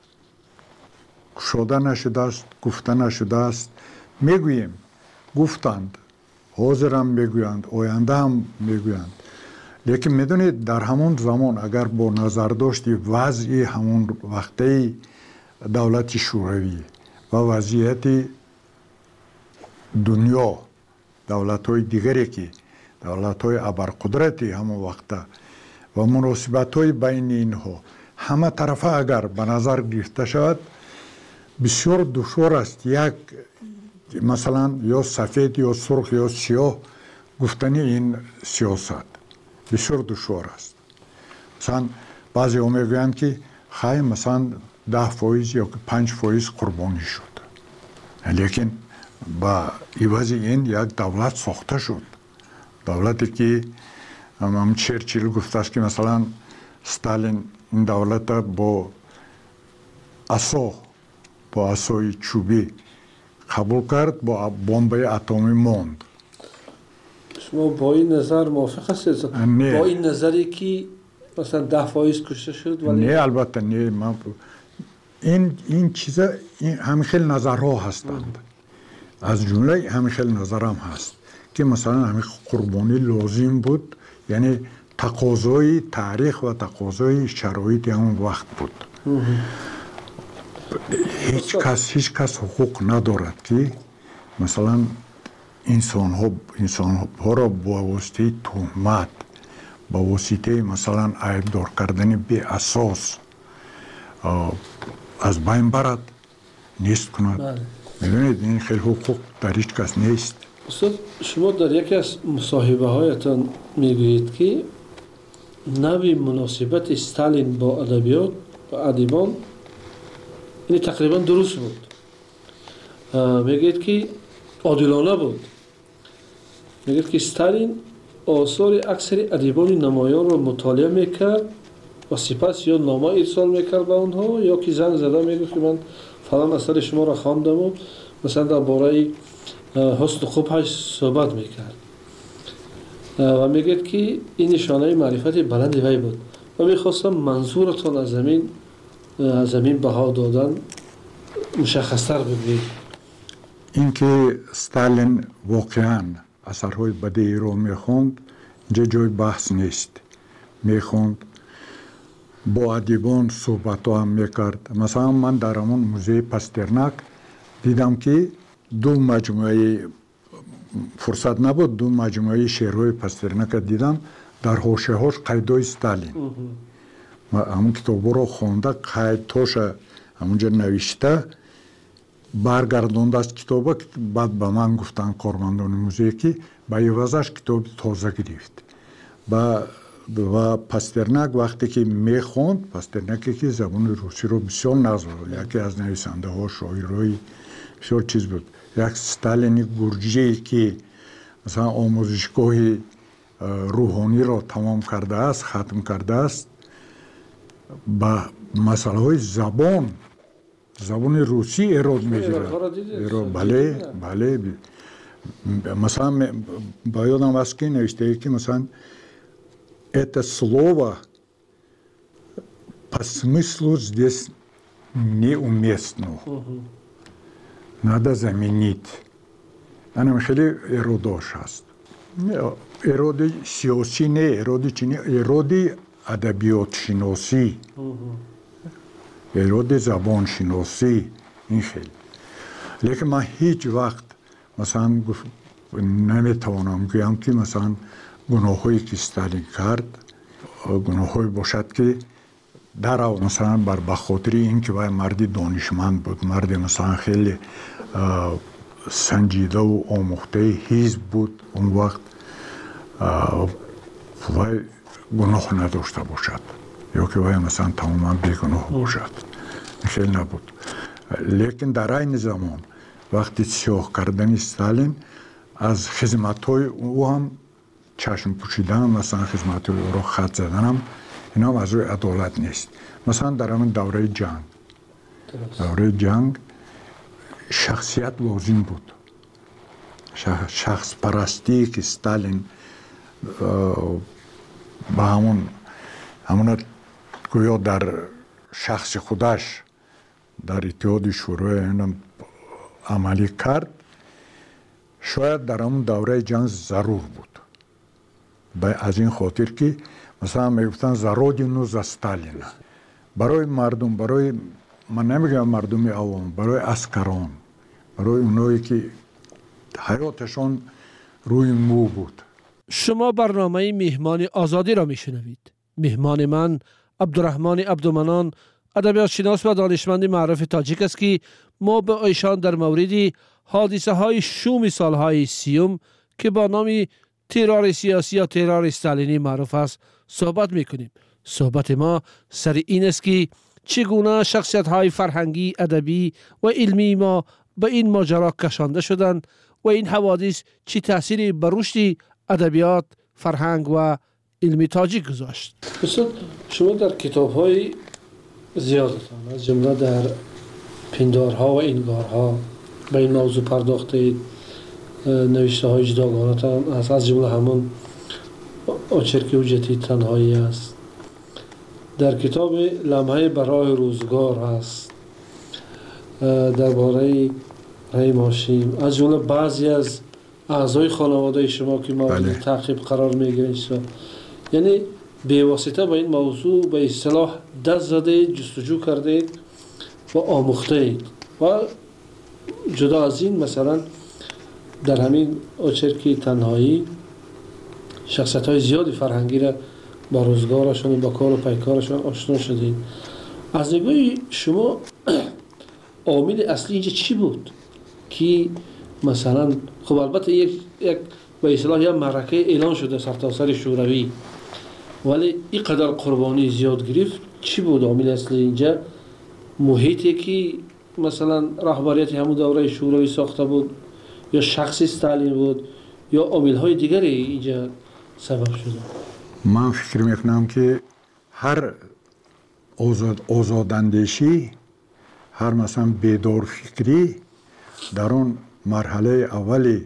شده نشده است، گفته نشده است. میگوییم گفتند، حاضرم میگویند، آینده هم میگویند، لیکن میدونید در همون زمان اگر با نظر داشتی وضعی همون وقته دولت شوروی و وضعیت دنیا، دولت های دیگری که دولت های ابرقدرتی همون وقته و مناسبت های بین اینها همه طرفه اگر به نظر گرفته شود، بسیار دشوار است یک مثلا یا سفید یا سرخ یا سیاه گفتنی این سیاست بسیار دشوار است. مثلا بعضی ها میگویند که خیلی مثلا ده فایز یا پنج فایز قربانی شد، لیکن با عوض این یک دولت ساخته شد، دولتی که هم چرچیل گفته است که مثلا ستالین این دولت با عصا با عصای چوبی قبول کرد، با بمب اتمی ماند. شما با این نظر موافق هستید؟ با این نظری که مثلا ده فایز کشته شد؟ ولی نه البته نه، من این این چیزا این همین خیلی نظرها هستند، از جمله همین خیلی نظرم هست که مثلا همین قربانی لازم بود، یعنی تقاضای تاریخ و تقاضای شرایط همون وقت بود. هیچ کس هیچ کس حقوق ندارد که مثلا انسان ها انسان ها را با واسطه تهمت، با واسطه مثلا عیبدار کردن به اساس از بین برد، نیست کند. میدونید این خیلی حقوق در هیچ کس نیست. استاد شما در یکی از مصاحبه هایتان میگویید که نوع مناسبت استالین با ادبیات و ادیبان این تقریبا درست بود. میگویید که عادلانه بود. میگویید که استالین آثار اکثر ادیبان نمایان را مطالعه میکرد و سپس یا نامه ارسال میکرد به آنها یا که زنگ زده میگفت که من فلان اثر شما را خواندم و مثلا درباره حسن خوبش صحبت میکرد و میگید که این نشانه معرفت بلند وی بود و میخواستم منظورتان از زمین از زمین بها دادن مشخصتر بگویید. اینکه استالین واقعا اثرهای بدی رو میخوند اینجا جای بحث نیست. میخوند با ادیبان صحبت هم میکرد. مثلا من در همون موزه پاسترناک دیدم که دو مجموعه فرصت نبود دو مجموعه شعرهای پاسترناک دیدم در حوشه هاش قیدای استالین. همون کتاب رو خونده قیدهاش همونجا نوشته برگردونده از کتاب که بعد به من گفتن کارمندان موزه که با عوضش کتاب تازه گرفت. با و پاسترناک وقتی که میخوند پاسترناکی که زبان روسی رو بسیار نازل یکی از نویسنده ها شاعرای بسیار چیز بود. یک استالین گرجی که مثلا آموزشگاه روحانی را تمام کرده است ختم کرده است با مسئله های زبان زبان روسی ایراد میگیره. بله بله مثلا با یادم است که نوشته که مثلا это слово по смыслу здесь неуместно. Надо заменить. Она خیلی اراداش هست. اراده سیاسی نه، اراده چینی، اراده ادبیات شناسی. اراده زبان شناسی این خیلی. لیکن من هیچ وقت مثلا نمیتوانم گویم که مثلا گناهایی که استالین کرد گناهایی باشد که در مثلا بر بخاطر اینکه وای مردی دانشمند بود مردی مثلا خیلی سنجیده و آموخته حزب بود اون وقت وای گناه نداشته باشد یا که وای مثلا تماما بیگناه باشد خیلی نبود. لیکن در این زمان وقتی سیاه کردن استالین از خدمت‌های او هم چشم پوشیدن مثلا خدمت او را خط زدن هم اینا هم از روی عدالت نیست. مثلا در همین دوره جنگ دوره جنگ شخصیت لازم بود. شخص پرستی که استالین با همون همون گویا در شخص خودش در اتحاد شوروی عملی کرد شاید در همون دوره جنگ ضرور بود. از این خاطر که مثلا میگفتن زرودینو ز استالین برای مردم برای من نمیگم مردم عوام برای عسکران برای اونایی که حیاتشان روی مو بود. شما برنامه مهمان آزادی را میشنوید. مهمان من عبدالرحمن عبدالمنان ادبیات شناس و دانشمند معروف تاجیک است که ما به ایشان در مورد حادثه های شوم سالهای سیوم که با نام ترور سیاسی یا ترور استالینی معروف است صحبت میکنیم. صحبت ما سر این است که چگونه شخصیت های فرهنگی، ادبی و علمی ما به این ماجرا کشانده شدند و این حوادث چه تأثیری بر رشد ادبیات، فرهنگ و علمی تاجیک گذاشت. استاد شما در کتاب های زیادتان از جمله در پندارها و انگارها به این موضوع پرداختید. نوشته های جداگانه است از جمله همون آچرک حجتی تنهایی است. در کتاب لمحه برای روزگار است درباره رحیم هاشم از جمله بعضی از اعضای خانواده شما که مورد تعقیب قرار میگیرید. یعنی به واسطه با این موضوع به اصطلاح دست زده جستجو کردید و آموخته اید و جدا از این مثلا در همین اوچرکی تنهایی شخصیت های زیادی فرهنگی را با روزگارشون و با کار و پیکارشون آشنا شدید. از نگاه شما عامل اصلی اینجا چی بود که مثلا خب البته یک یک به اصطلاح یا معرکه اعلان شده سرتاسر شوروی، ولی اینقدر قربانی زیاد گرفت، چی بود عامل اصلی اینجا؟ محیطی که مثلا رهبریت همون دوره شوروی ساخته بود، یا شخص استالین بود، یا عامل های دیگری اینجا سبب شده؟ من فکر میکنم که هر آزاد آزاداندیشی، هر مثلا بیدار فکری در اون مرحله اولی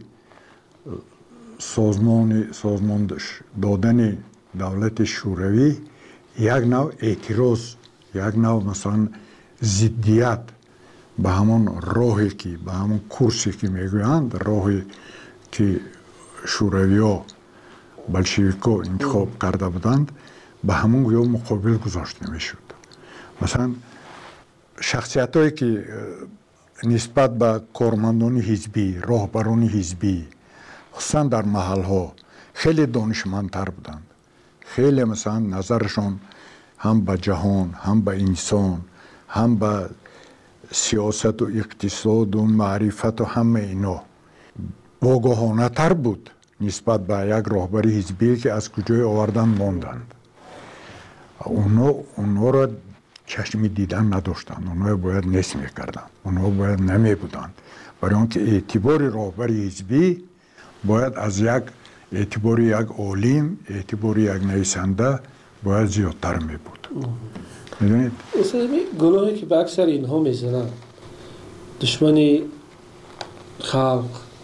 سازمان سازمان دادن دولت شوروی یک نوع اعتراض، یک نوع مثلا ضدیت به همون راهی که به همون کورسی که میگویند، راهی که شوروی ها بلشویکا انتخاب کرده بودند، به همون گویا مقابل گذاشته میشد. مثلا شخصیت هایی که نسبت به کارمندان حزبی، راهبران حزبی، خصوصا در محل ها خیلی دانشمندتر بودند، خیلی مثلا نظرشون هم به جهان، هم به انسان، هم به سیاست و اقتصاد و معرفت و همه اینا آگاهانه تر بود نسبت به یک راهبر حزبی که از کجای آوردن ماندند. اونا اونا را چشمی دیدن نداشتند، اونا باید نس میکردن، اونا باید نمی بودند، برای آنکه اعتبار راهبر حزبی باید از یک اعتبار یک عالم، اعتبار یک نویسنده باید زیادتر می بود. میدونید؟ اصلا گناهی که به اکثر اینها میزنن، دشمنی خلق،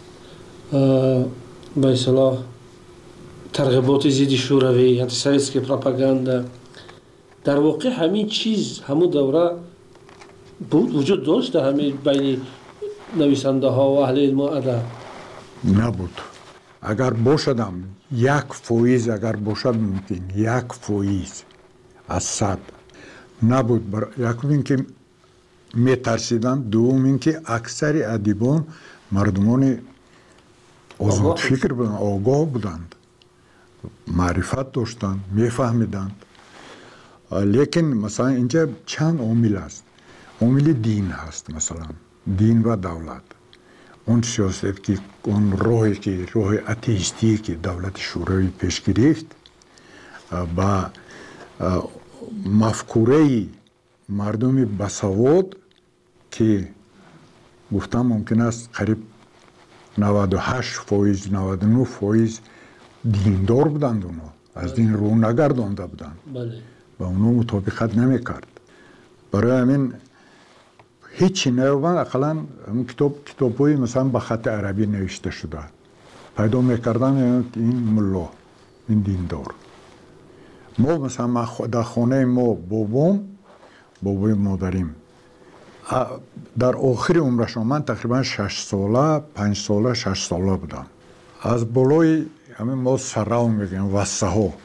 به اصطلاح ترغیبات ضد شوروی، انتیسویتسکی پروپاگاندا، در واقع همین چیز همون دوره بود، وجود داشت در همین بین نویسنده ها و اهل علم و ادب؟ نبود. اگر باشدم یک فویز، اگر باشد ممکن یک فویز از صد نبود. بر... یکم این که میترسیدن، دوم این که اکثر ادیبان مردمان آزاد فکر بودند، آگاه بودند، معرفت داشتند، میفهمیدند. لیکن مثلا اینجا چند عامل است. عامل دین هست، مثلا دین و دولت. اون سیاست که اون راهی که راه اتئیستی که دولت شوروی پیش گرفت با مفکوره مردم بسواد که گفتم ممکن است قریب نود و هشت فایز نود و نه فایز دیندار بودند، اونا از دین رو نگردانده بودند، با اونا مطابقت نمیکرد. برای همین هیچی نیومد. اقلا کتاب کتابی مثلا به خط عربی نوشته شده پیدا میکردن، این ملا، این دیندار. ما مثلا در خانه ما بابام، بابای مادریم در آخر عمرش، من تقریبا شش ساله، پنج ساله، شش ساله بودم. از بالای همین ما سراو میگیم وسه ها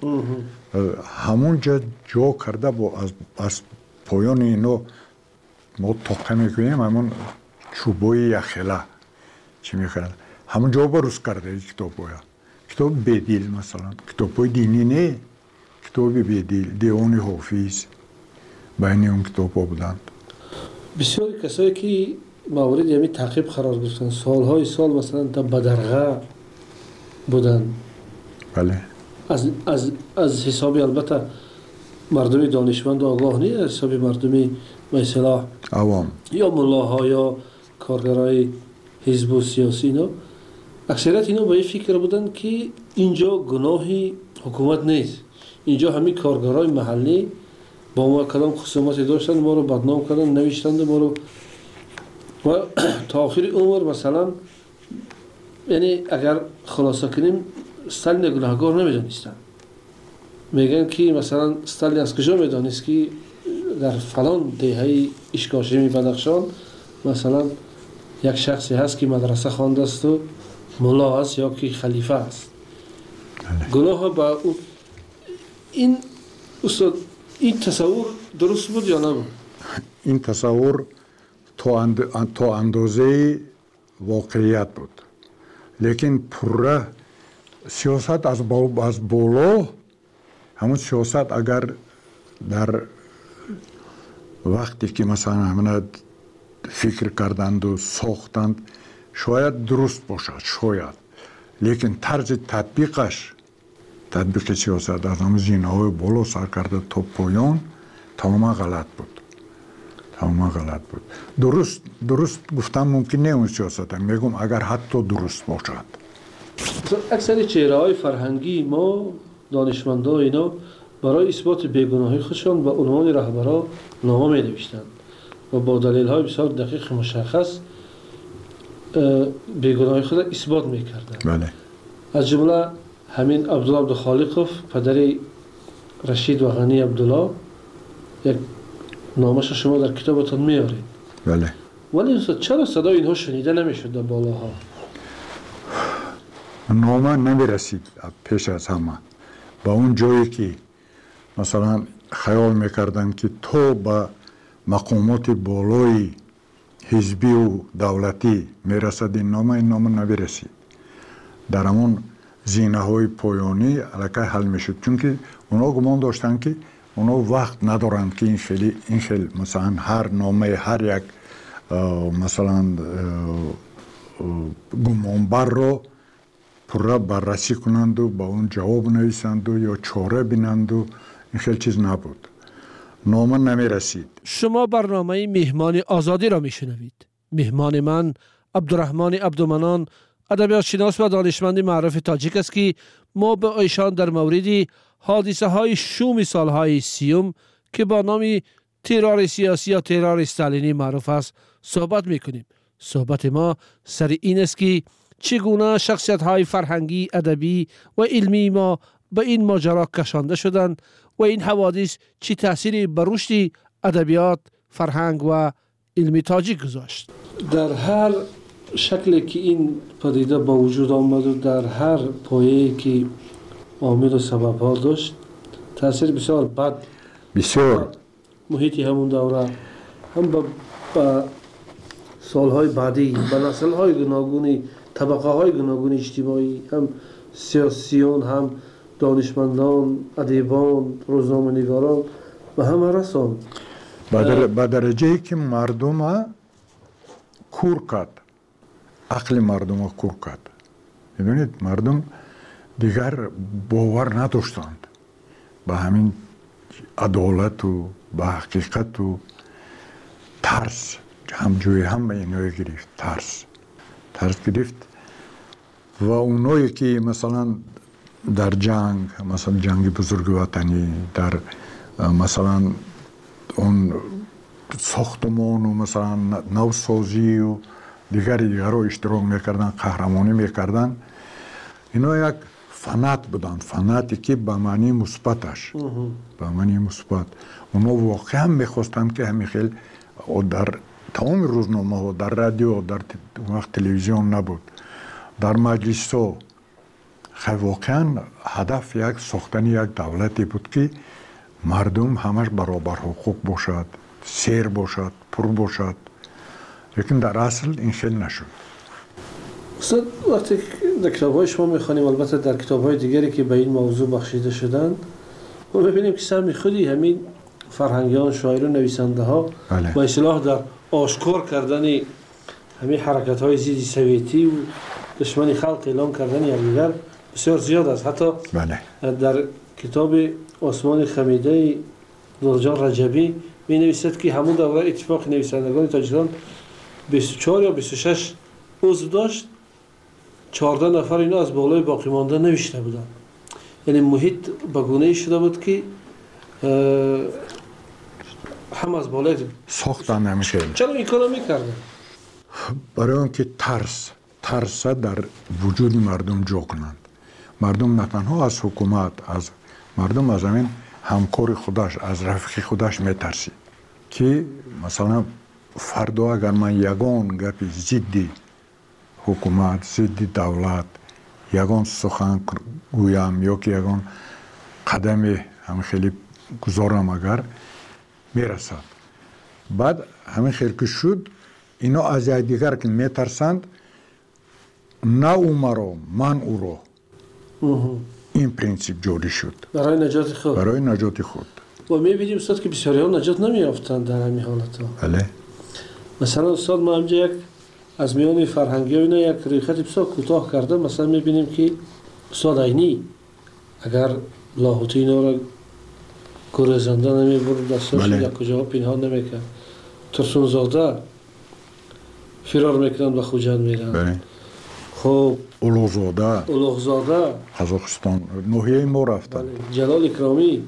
همون جا جا کرده با از, از پایان اینو ما توقع میکنیم، همون چوبای یخله چی میخواد همون جا بروز کرده این کتاب باید. کتاب بدیل، مثلا کتاب های دینی نه، کتاب بدیل، دیوان حافظ بین اون کتاب ها بودند. بسیاری کسایی که مورد یعنی تعقیب قرار گرفتن، سالهای سال مثلا در بدرغه بودن. بله. از از از حسابی البته مردم دانشمند آگاه نیست، از حسابی مردمی به اصطلاح عوام یا ملاها یا کارگرای حزب و سیاسی، اینا اکثریت اینا با این فکر بودن که اینجا گناهی حکومت نیست، اینجا همین کارگرای محلی با ما کدام خصوماتی داشتن، ما رو بدنام کردن، نوشتند ما رو، و تا آخر عمر مثلا یعنی اگر خلاصه کنیم استالین گناهکار نمیدانستن. میگن که مثلا استالین از کجا میدانست که در فلان دهه اشکاشمی بدخشان مثلا یک شخصی هست که مدرسه خوانده است و ملا است یا که خلیفه است. گناه با او این استاد این تصور درست بود یا نبود؟ این تصور تا, اند... تا اندازه واقعیت بود. لیکن پورا سیاست از با از بالا همون سیاست اگر در وقتی که مثلا همه فکر کردند و ساختند شاید درست باشد شاید، لیکن طرز تطبیقش تطبیق سیاست از همون زینه‌های بالا سر کرده تا پایان تماما غلط بود تماما غلط بود. درست درست گفتم ممکن نه اون سیاست هم میگم اگر حتی درست باشد. اکثر چهره‌های فرهنگی ما دانشمندا اینا برای اثبات بیگناهی خودشان به عنوان رهبرا نامه می‌نوشتند و با دلیل‌های بسیار دقیق مشخص بیگناهی خود اثبات می‌کردند. بله. از جمله همین عبدالله عبدالخالقов پدر رشید و غنی عبدالله یک نامش شما در کتابتون میارید. بله. ولی چرا صدای اینها شنیده نمیشد در بالاها؟ نامه نمیرسید پیش از همه با اون جایی که مثلا خیال میکردن که تو با مقامات بالای حزبی و دولتی میرسد این نامه این نامه نمیرسید. در همون زینه های پایانی علاقه حل میشد چون که اونا گمان داشتن که اونا وقت ندارند که این خیلی این خیلی مثلا هر نامه هر یک مثلا گمانبر رو پورا بررسی کنند و با اون جواب نویسند و یا چاره بینند و این خیلی چیز نبود. نامه نمی رسید. شما برنامه مهمان آزادی را میشنوید. مهمان من عبدالرحمن عبدالمنان ادبیات شناس و دانشمند معروف تاجیک است که ما به ایشان در مورد حادثه های شوم سالهای سیوم که با نام ترور سیاسی یا ترور استالینی معروف است صحبت میکنیم. صحبت ما سر این است که چگونه شخصیت های فرهنگی، ادبی و علمی ما به این ماجرا کشانده شدند و این حوادث چه تأثیری بر رشد ادبیات، فرهنگ و علمی تاجیک گذاشت. در هر شکلی که این پدیده با وجود آمد و در هر پایه‌ای که عامل و سبب ها داشت تأثیر بسیار بد بسیار محیطی همون دوره هم با, با سالهای بعدی با نسل‌های گوناگونی طبقه های گوناگون اجتماعی هم سیاسیون هم دانشمندان ادیبان روزنامه‌نگاران و همه رسان به درجه‌ای که مردم کور کرد عقل مردم کور کرد. میدونید مردم دیگر باور نداشتند به همین عدالت و به حقیقت و ترس همجوری هم به اینو گرفت ترس ترس گرفت و اونایی که مثلا در جنگ مثلا جنگ بزرگ وطنی در مثلا اون ساختمان و مثلا نوسازی و دیگری دیگر رو اشتراک میکردن قهرمانی میکردن اینا یک فنات بودن فناتی که به معنی مثبتش به معنی مثبت اونا واقعا میخواستن که همین خیلی در تمام روزنامه ها در رادیو در وقت تلویزیون نبود در مجلس ها خیلی واقعا هدف یک ساختن یک دولتی بود که مردم همش برابر حقوق باشد سیر باشد پر باشد لیکن در اصل این خیلی نشد. استاد وقتی در کتاب های شما میخوانیم البته در کتاب های دیگری که به این موضوع بخشیده شدن ما ببینیم که سهم خودی همین فرهنگیان شاعران نویسنده ها بله. با اصلاح در آشکار کردن همین حرکت های ضد سویتی و دشمنی خلق اعلام کردن یکدیگر بسیار زیاد است. حتی بله. در کتاب آسمان خمیده نورجان رجبی می نویسد که همون دوره اتفاق نویسندگان تاجیکستان بیست و چهار یا بیست و شش عضو داشت، چهارده نفر اینا از بالای باقی مانده نوشته بودن. یعنی محیط به گونه‌ای شده بود که هم از بالای ساختن نمیشه. چرا این کارو میکردن؟ برای اون که ترس ترس در وجود مردم جا کنند. مردم نه تنها از حکومت از مردم از همین همکار خودش از رفیق خودش میترسید که مثلا فردا اگر من یگان گپی ضد حکومت ضد دولت یگان سخن گویم یا که یگان قدم همین خیلی گذارم اگر میرسد بعد همین خیلی که شد اینا از دیگر که میترسند نه او مرا من او را. این پرینسیپ جوری شد برای نجات خود. برای نجات خود. و می‌بینیم استاد که بسیاری ها نجات نمی‌یافتند در همین حالت ها. بله. مثلا استاد ما همجا یک از میان فرهنگی ها اینا یک ریخت بسیار کوتاه کرده. مثلا می‌بینیم که استاد عینی اگر لاهوتی اینا را گریزنده نمی‌برد دستاش بله. یک کجا پنهان نمی‌کرد. ترسون زاده فرار میکنند و خوجند میرند. بله. خب اولوغزاده اولوغزاده قزاقستان ناحیه ما رفتن. بله. جلال اکرامی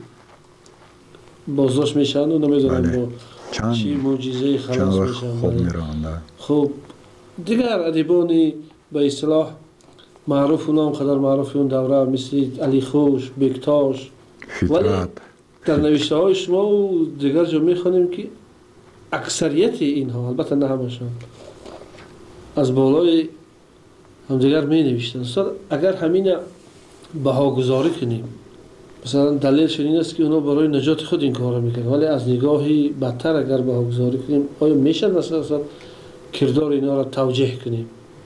بازداشت میشن و نمیدونم بله. با چند چی معجزه خلاص میشن. خوب بله. میرند. خب دیگر ادیبانی به اصطلاح معروف و نام قدر معروف اون دوره مثل علی خوش، بکتاش، ولی در نوشته های شما و دیگر جا میخوانیم که اکثریت اینها البته نه همشان از بالای همدیگر می نوشتن. اگر همین بهاگذاری کنیم مثلا دلیلش این است که اونا برای نجات خود این کار میکنن، ولی از نگاهی بدتر اگر بهاگذاری کنیم آیا میشه مثلا کردار اینا را توجیه کنیم؟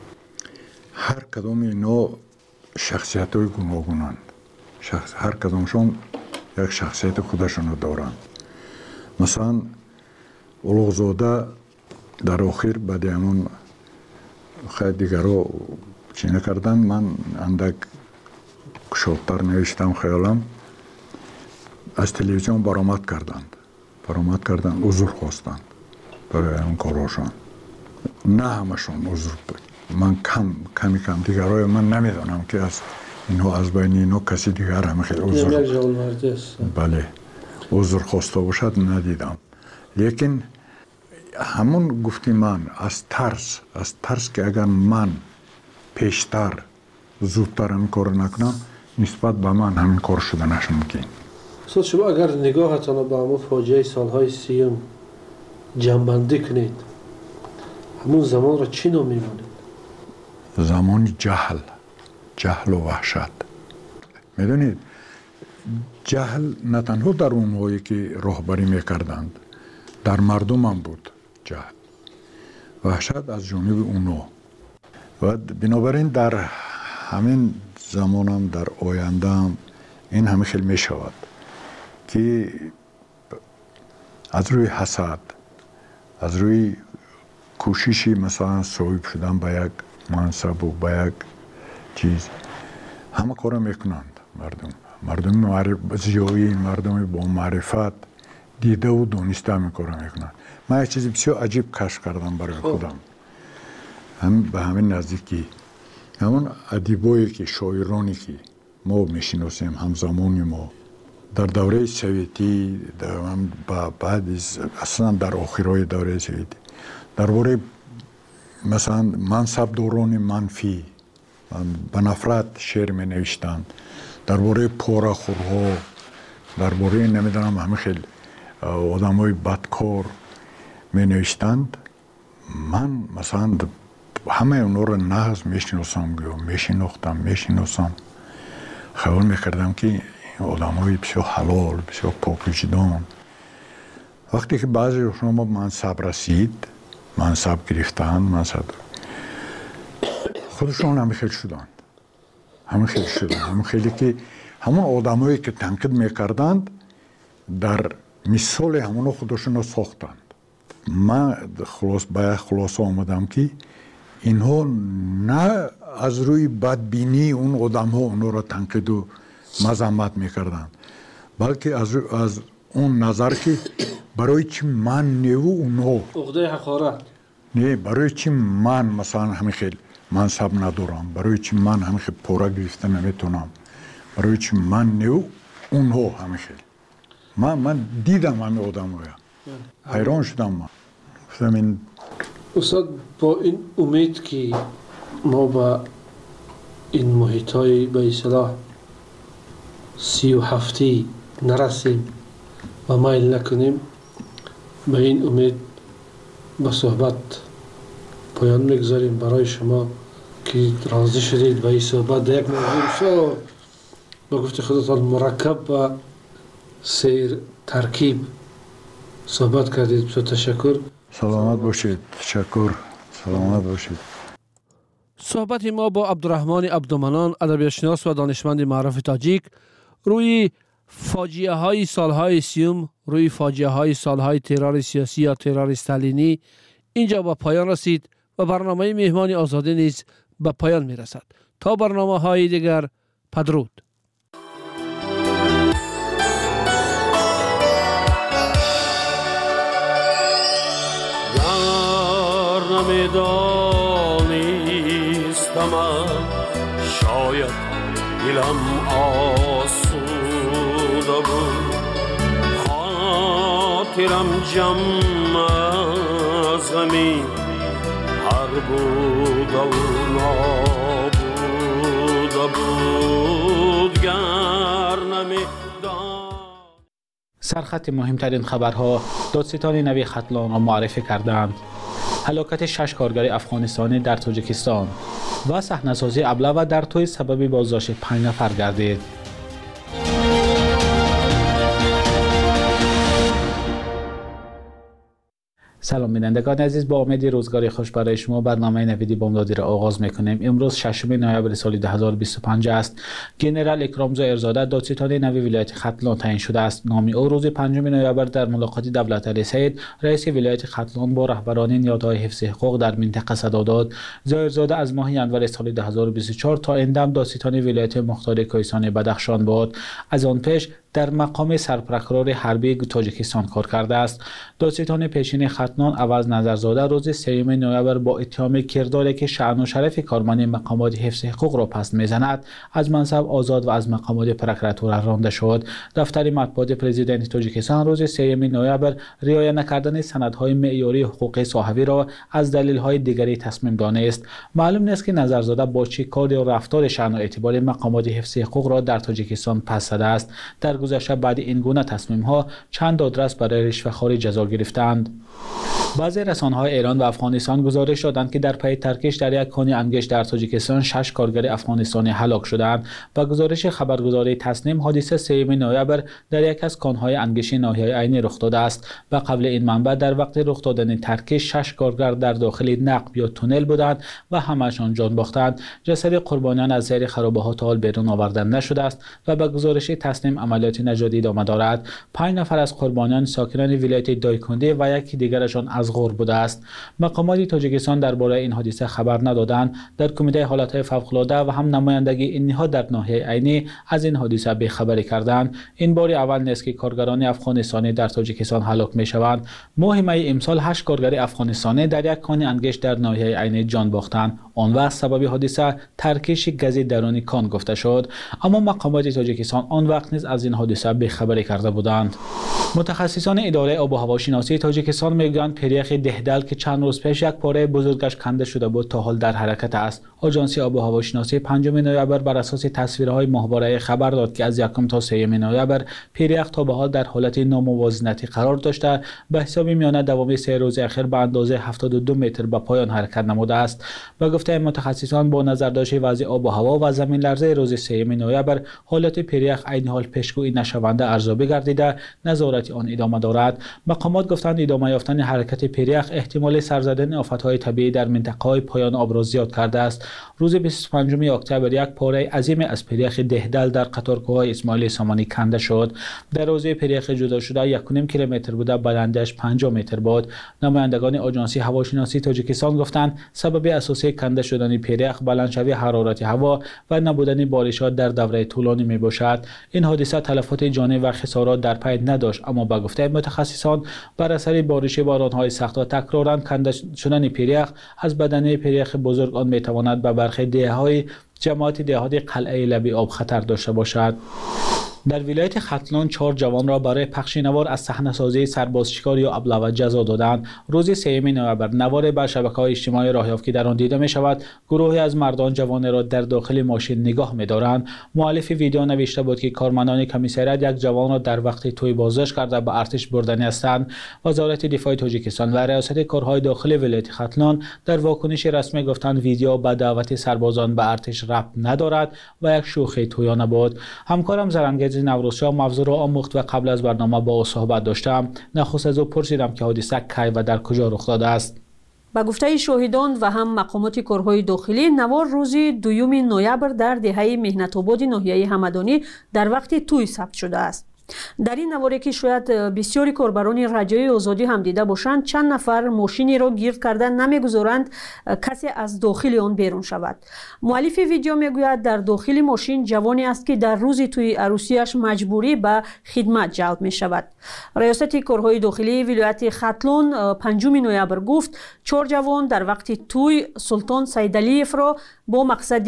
هر کدام اینا شخصیت های گوناگونند. شخص هر کدامشون یک شخصیت خودشون رو دارند. مثلا اولوغزاده در آخر بعد همون خیلی دیگر رو چی نکردن، من اندک کشادتر نوشتم خیالم، از تلویزیون برآمد کردند برآمد کردند عذر خواستند برای اون کاراشون. نه همشون عذر بود، من کم کمی کم دیگرای من نمیدونم که از اینها از بین اینها کسی دیگر هم خیلی عذر بله عذر خواسته باشد ندیدم. لیکن همون گفتی من از ترس از ترس که اگر من پیشتر زودتر همین کار نکنم نسبت به من همین کار شدنش ممکن. استاد شما اگر نگاهتان به همون فاجعه سالهای سیوم جنبندی کنید همون زمان را چی نام می‌مانید؟ زمان جهل جهل و وحشت. میدونید جهل نه تنها در اونهایی که راهبری میکردند در مردم هم بود جهل. وحشت از جانب اونا و بنابراین در همین زمان هم در آینده هم این همه خیلی می شود که از روی حسد از روی کوششی مثلا صاحب شدن به یک منصب و به یک چیز همه کار میکنند. مردم مردم معرف زیایی مردم با معرفت دیده و دانسته همین کار میکنند. من یک چیزی بسیار عجیب کشف کردم برای خودم هم به همین نزدیکی همون ادیبایی که شاعرانی که ما میشناسیم همزمانی ما در دوره سویتی در بعد اصلا در آخرای دوره سویتی درباره مثلا منصبداران منفی به نفرت شعر می نوشتند، درباره پاره‌خورها، درباره نمیدونم همه خیلی آدمای بدکار می نوشتند. من مثلا همه اونا رو نغز میشناسم یا میشناختم میشناسم خیال میکردم که این آدمای بسیار حلال بسیار پاک وجدان. وقتی که بعضی شما منصب رسید منصب گرفتن منصب خودشون همه خیلی شدند همه خیلی شدند همه خیلی که همون آدمایی که تنقید میکردند در مثال همون خودشون رو ساختند. من خلاص به خلاصه آمدم که اینها نه از روی بدبینی اون آدم ها اونها را تنقید و مذمت میکردند بلکه از, از اون نظر که برای چی من نیو اونها عقده حقارت نه برای چی من مثلا همین خیلی منصب ندارم برای چی من همین خیلی پورا گرفته نمیتونم برای چی من نیو اونها همین خیلی من, من دیدم همین آدم ها حیران شدم. من گفتم این استاد با این امید که ما با این محیط های به اصطلاح سی و هفتی نرسیم و مایل نکنیم به این امید با صحبت پایان میگذاریم برای شما که راضی شدید به این صحبت در یک موضوع بسیار با گفت خودتان مرکب و سیر ترکیب صحبت کردید. بسیار تشکر. سلامت باشید. تشکر. سلامت باشید. صحبت ما با عبدالرحمن عبدالمنان، ادبیاتشناس و دانشمند معروف تاجیک، روی فاجعه های سالهای سیوم، روی فاجعه های سالهای ترور سیاسی یا ترور استالینی اینجا به پایان رسید و برنامه مهمان آزادی نیز به پایان می رسد. تا برنامه های دیگر، بدرود. شاید دلم آسوده بود، خاطرم جمع از غمی هر بود و نابوده بود گر نمیدان. سرخط مهمترین خبرها دادستان نوی ختلان را معرفی کردند. هلاکت شش کارگر افغانستانی در تاجیکستان و صحنه‌سازی ابله در توی سبب بازداشت پنج نفر گردید. سلام بینندگان عزیز، با امید روزگاری خوش برای شما برنامه نویدی بامدادی را آغاز میکنیم. امروز ششم نوامبر سال دو هزار و بیست و پنج است. ژنرال اکرامزا ارزاده دادستان نوی ولایت ختلان تعیین شده است. نام او روز پنجم نوامبر در ملاقات دولت علی سید رئیس ولایت ختلان با رهبران نهادهای حفظ حقوق در منطقه صدا داد. ارزاده از ماه ژانویه سال دو هزار و بیست و چهار تا اندم دادستان ولایت مختار کوهستان بدخشان بود. از آن پیش در مقام سرپرکرور حربی تاجیکستان کار کرده است. دادستان پیشین ختلان عوض نظرزاده روز سوم نوامبر با اتهام کرداری که شأن و شرف کارمند مقامات حفظ حقوق را پس میزند از منصب آزاد و از مقامات پرکراتور رانده شد. دفتر مطبوعات پرزیدنت تاجیکستان روز سوم نوامبر رعایت نکردن سندهای معیاری حقوقی صحوی را از دلیل‌های دیگری تصمیم دانست. معلوم نیست که نظرزاده با چه کار و رفتار شأن و اعتبار مقامات حفظ حقوق را در تاجیکستان پس زده است. در گذشته بعد این گونه تصمیم ها چند دادرس برای رشوه‌خواری جزا گرفتند. بعضی رسانه‌های ایران و افغانستان گزارش دادند که در پی ترکش در یک کان انگشت در تاجیکستان شش کارگر افغانستانی هلاک شدند. با گزارش خبرگزاری تسنیم حادثه سوم نوامبر در یک از کان‌های انگشت ناحیه عینی رخ داده است و قبل این منبع در وقت رخ دادن ترکش شش کارگر در داخل نقب یا تونل بودند و همه‌شان جان باختند. جسد قربانیان از زیر خرابه‌ها تا حال بیرون آورده نشده است و با گزارش تسنیم عملیات نجاتی ادامه دارد. پنج نفر از قربانیان ساکنان ولایت دایکنده و یکی دیگرشان از غور بوده است. مقامات تاجیکستان درباره این حادثه خبر ندادند. در کمیته حالات فوق‌العاده و هم نمایندگی این نهاد در ناحیه عینی از این حادثه بی‌خبری کردند. این بار اول نیست که کارگران افغانستانی در تاجیکستان هلاک می‌شوند. ماه می امسال هشت کارگر افغانستانی در یک کان انگشت در ناحیه عینی جان باختند. آن وقت سبب حادثه ترکش گاز درونی کان گفته شد، اما مقامات تاجیکستان آن وقت نیز از این حادثه بی‌خبری کرده بودند. متخصصان اداره آب و هوا شناسی تاجیکستان میگویند پریخ دهدل که چند روز پیش یک پاره بزرگش کنده شده بود تا حال در حرکت است. آژانس آب و هوا شناسی پنجم نوامبر بر اساس تصویرهای ماهواره خبر داد که از یکم تا سوم نوامبر پریخ تا به حال در حالت ناموازنتی قرار داشته، به حساب میانه دوام سه روز اخیر به اندازه هفتاد و دو متر به پایان حرکت نموده است. به گفته متخصصان با نظرداشت وضع آب و هوا و زمین لرزه روز سوم نوامبر حالت پریخ عین حال پیشگویی نشونده ارزیابی گردیده نظارت آن ادامه دارد. مقامات گفتند ادامه یافتن حرکت پریخ احتمال سر زدن آفت‌های طبیعی در منطقه‌های پایان آب را زیاد کرده است. روز بیست و پنجم اکتبر یک پاره عظیم از پریخ دهدل در قطارگاه اسماعیل سامانی کنده شد. در روزه پریخ جدا شده یک و نیم کیلومتر بوده، بلندیش پنجاه متر بود. نمایندگان آژانس هواشناسی تاجیکستان گفتند سبب اساسی کنده شدن پریخ بلندشوی حرارت هوا و نبودن بارشات در دوره طولانی می باشد. این حادثه تلفات جانی و خسارات در پی نداشت، اما با گفته متخصصان بر اثر بارش باران‌های سخت و تکرارا کنده شدن پریخ از بدنه پریخ بزرگ آن می تواند به برخی دهه‌های جماعت دهات قلعه لبی آب خطر داشته باشد. در ولایت ختلان چهار جوان را برای پخش نوار از صحنه‌سازی سربازشکار یا ابله جزا دادند. روز سوم نوامبر نوار بر شبکه‌های اجتماعی راه یافت که در آن دیده می‌شود گروهی از مردان جوان را در داخل ماشین نگاه می‌دارند. مؤلف ویدیو نوشته بود که کارمندان کمیسریات یک جوان را در وقت توی بازداشت کرده به ارتش بردنی هستند. وزارت دفاع تاجیکستان و ریاست کارهای داخلی ولایت ختلان در واکنش رسمی گفتند ویدیو به دعوت سربازان به ارتش ربط ندارد و یک شوخی تویانه بود. همکارم زرنگز نوروزشاه موضوع را آموخت و قبل از برنامه با او صحبت داشتم. نخست از او پرسیدم که حادثه کی و در کجا رخ داده است. با گفته شاهدان و هم مقامات کارهای داخلی، نوار روز دوم نوامبر در دهه مهنت‌آباد ناحیه همدانی در وقت توی ثبت شده است. در این نواری که شاید بسیاری کاربران رجای آزادی هم دیده باشند، چند نفر ماشینی را گیر کردن نمیگذارند کسی از داخل آن بیرون شود. مؤلف ویدیو میگوید در داخل ماشین جوانی است که در روز توی عروسیش مجبوری به خدمت جلب می شود. ریاست کارهای داخلی ولایت ختلون پنجم نوامبر گفت چهار جوان در وقت توی سلطان سیدعلیف را با مقصد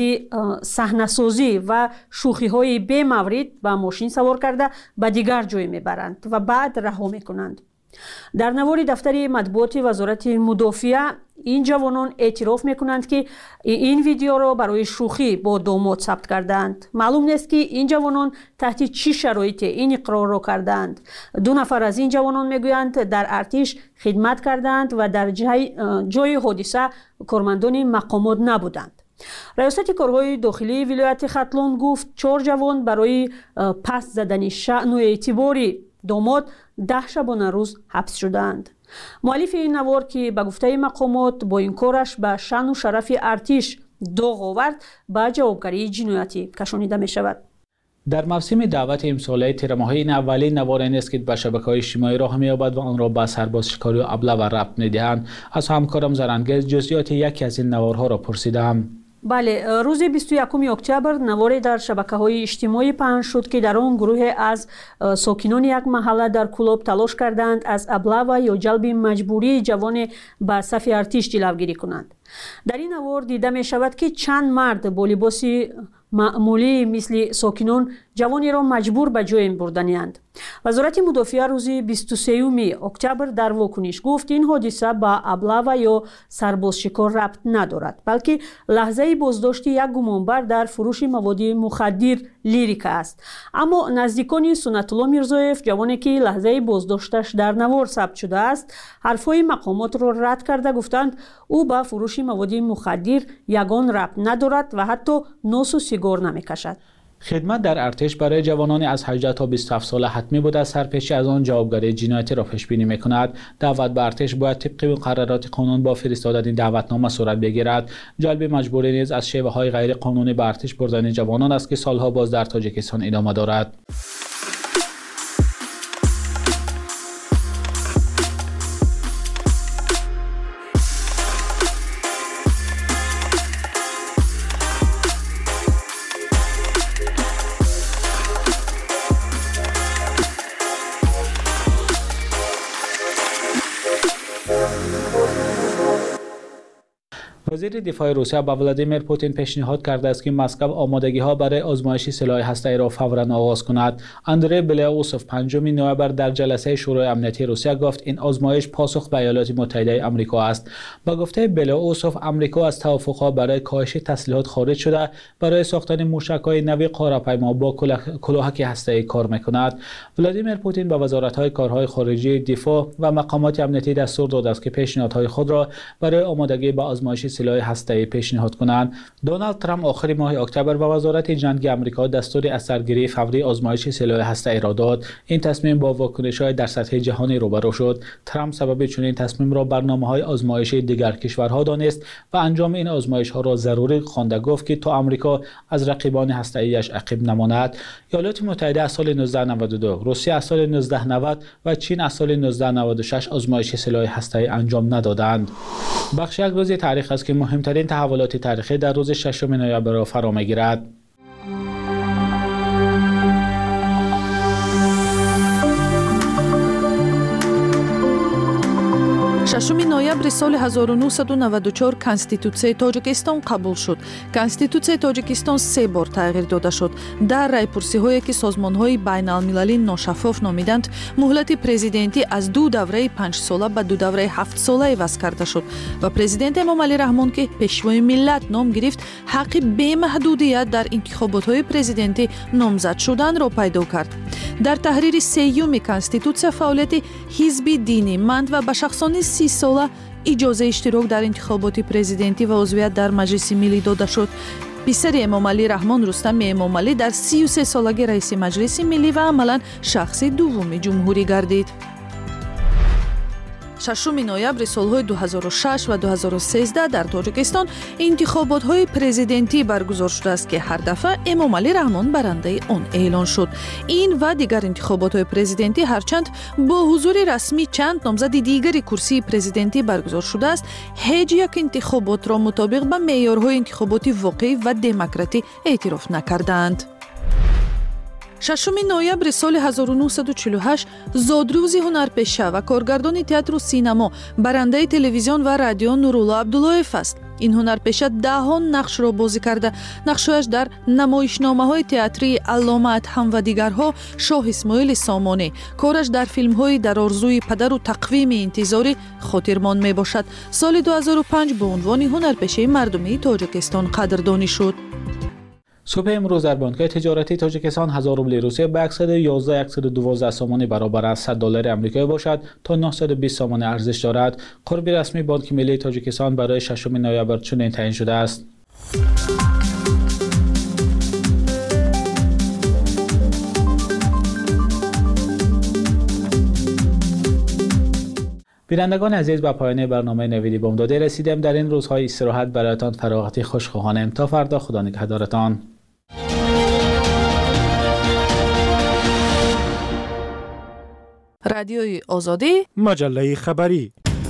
صحنه‌سازی و شوخی‌های بی مورد به ماشین سوار کرده به دیگر جای میبرند و بعد رها میکنند. در نوار دفتر مطبوعات وزارت مدافعه این جوانان اعتراف میکنند که این ویدیو را برای شوخی با داماد ثبت کردند. معلوم نیست که این جوانان تحت چه شرایطی این اقرار را کردند. دو نفر از این جوانان میگویند در ارتش خدمت کردند و در جای, جای حادثه کارمندان مقامات نبودند. ریاست کارهای داخلی ولایت ختلون گفت چهار جوان برای پس زدن شأن و اعتباری داماد ده شبانه روز حبس شدند. مؤلف این نوار که به گفته مقامات با این کارش به شأن و شرف ارتش داغ آورد به جوابگری جنایتی کشانیده می شود. در موسم دعوت امساله تیر ماه این اولین نوار است که به شبکه‌های اجتماعی راه می‌یابد و آن را به سرباز شکاری و ابله و ربط می‌دهند. از همکارم زرنگز جزئیات یکی از این نوارها را پرسیدم. بله، روز بیست و یکم اکتبر نواری در شبکه‌های اجتماعی پخش شد که در آن گروه از ساکنان یک محله در کلوب تلاش کردند از ابله و یا جلب مجبوری جوان به صف ارتش جلوگیری کنند. در این نوار دیده می شود که چند مرد با لباس معمولی مثل ساکنان جوانی را مجبور به جای بردنی‌اند. وزارت مدافعه روز بیست و سوم اکتبر در واکنش گفت این حادثه به ابله و یا سرباز شکار ربط ندارد، بلکه لحظه بازداشت یک گمانبر در فروش مواد مخدر لیریک است. اما نزدیکان سنت الله میرزایف، جوانی که لحظه بازداشتش در نوار ثبت شده است، حرفهای مقامات را رد کرده گفتند او به فروش مواد مخدر یگان ربط ندارد و حتی نوس و سیگار نمیکشد. خدمت در ارتش برای جوانان از هجده تا بیست و هفت ساله حتمی بود. از سرپیچی از آن جوابگری جنایتی را پیش بینی می‌کند. دعوت به ارتش باید طبق مقررات قانون با فرستادن دعوتنامه صورت بگیرد. جلب مجبوری نیز از شیوه‌های غیر قانونی به ارتش بردن جوانان است که سالها باز در تاجیکستان ادامه دارد. وزیر دفاع روسیه به ولادیمیر پوتین پیشنهاد کرده است که مسکو آمادگی ها برای آزمایش سلاح هسته‌ای را فوراً آغاز کند. اندری بلیاوسوف پنجم نوامبر در جلسه شورای امنیتی روسیه گفت این آزمایش پاسخ به ایالات متحده آمریکا است. با گفته بلیاوسوف، آمریکا از توافق‌ها برای کاهش تسلیحات خارج شده برای ساختن موشک‌های نوی قاره‌پیما با کلاهک هسته‌ای کار می‌کند. ولادیمیر پوتین به وزارت‌های کارهای خارجی، دفاع و مقامات امنیتی دستور داده است که پیشنهادهای خود را برای آمادگی به آزمایش سلاح هسته‌ای پیشنهاد کنند. دونالد ترامپ آخر ماه اکتبر به وزارت جنگ آمریکا دستور اثرگیری فوری آزمایش سلاح هسته‌ای را داد. این تصمیم با واکنش‌های در سطح جهانی روبرو شد. ترامپ سبب چنین تصمیم را برنامه‌های آزمایشی دیگر کشورها دانست و انجام این آزمایش‌ها را ضروری خوانده. گفت که تا آمریکا از رقیبان هسته‌ایش عقب نماند. ایالات متحده از سال نوزده نود و دو، روسیه از سال نوزده نود و چین از سال نوزده نود و شش آزمایش سلاح هسته‌ای انجام ندادند. بخش یک روز تاریخ است که مهمترین تحولات تاریخی در روز ششم نوامبر را فرا می‌گیرد. ششم نوامبر سال هزار و نهصد و نود و چهار کنستیتوسیای تاجیکستان قبول شد. کنستیتوسیای تاجیکستان سه بار تغییر داده شد. در رایپرسی‌هایی که سازمان‌های بین‌المللی ناشفاف نامیدند، مهلت پرزیدنتی از دو دوره پنج ساله به دو دوره هفت ساله عوض کرده شد و پرزیدنت امامعلی رحمان که پیشوای ملت نام گرفت، حق بی‌محدودیت در انتخابات‌های پرزیدنتی نامزد شدن را پیدا کرد. در تحریر سیوم کنستیتوسیا فعالیت حزب دینی مند و به شخصانی سی ساله اجازه اشتراک در انتخابات پرزیدنتی و عضویت در مجلس ملی داده شد. پسر امامعلی رحمان رستم امامعلی در سی و سه سالگی رئیس مجلس ملی و عملاً شخص دوم جمهوری گردید. ششم نوامبر سالهای دو هزار و شش و دو هزار و سیزده در تاجیکستان انتخابات‌های پرزیدنتی برگزار شده است که هر دفعه امامعلی رحمان برنده آن اعلان شد. این و دیگر انتخابات‌های پرزیدنتی هرچند با حضور رسمی چند نامزد دیگری کرسی پرزیدنتی برگزار شده است، هیچ یک انتخابات را مطابق به معیارهای انتخاباتی واقعی و دموکراتی اعتراف نکردند. ششم نوامبر سال هزار و نهصد و چهل و هشت زادروز هنرپیشه و کارگردان تئاتر و سینما برنده تلویزیون و رادیو نورالله عبداللهیف است. این هنرپیشه دهها نقش را بازی کرده. نقشش در نمایشنامه‌های تئاتری علامه ادهم و دیگرها، شاه اسماعیل سامانی. کارش در فیلم‌های در آرزوی پدر و تقویم انتظاری خاطرمان میباشد. سال دو هزار و پنج به عنوان هنرپیشه مردمی تاجیکستان قدردانی شد. صبح امروز در بانک‌های تجارتی تاجیکستان هزار روبل روسیه به صد و یازده صد و دوازده سامانی برابر از صد دلار آمریکایی باشد تا نهصد و بیست سامانی ارزش دارد. قرب رسمی بانک ملی تاجیکستان برای ششم نوامبر چنین تعیین شده است. بینندگان عزیز، به پایان برنامه نویدی بامداده رسیدیم. در این روزهای استراحت برایتان فراغتی خوشخواهانم. تا فردا، خدا نگهدارتان. رادیوی آزادی، مجله خبری.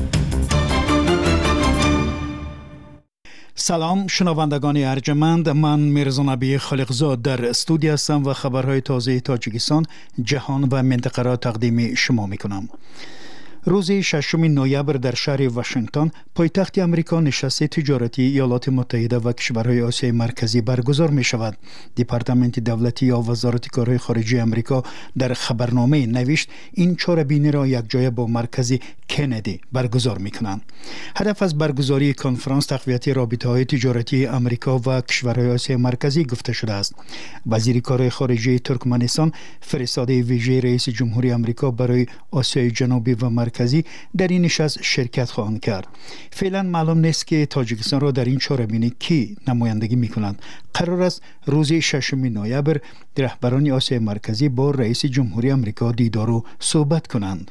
سلام شنوندگان ارجمند، من میرزا نبی خالقزاد در استودیو هستم و خبرهای تازه تاجیکستان، جهان و منطقه را تقدیم شما میکنم. روز ششم نوامبر در شهر واشنگتن پایتخت امریکا نشست تجارتی ایالات متحده و کشورهای آسیای مرکزی برگزار می شود. دپارتمنت دولتی یا وزارت کارهای خارجه امریکا در خبرنامه نوشت این چهاربینی را یک جای با مرکز کندی برگزار می کنند. هدف از برگزاری کنفرانس تقویت رابطه های تجارتی امریکا و کشورهای آسیای مرکزی گفته شده است. وزیر کارهای خارجه ترکمنستان فرستاده ویژه رئیس جمهوری امریکا برای آسیای جنوبی و مرکزی در این نشست شرکت خواهند کرد. فعلا معلوم نیست که تاجیکستان را در این چهاربینی کی نمایندگی میکنند. قرار است روز ششم نوامبر رهبران آسیای مرکزی با رئیس جمهوری امریکا دیدار و صحبت کنند.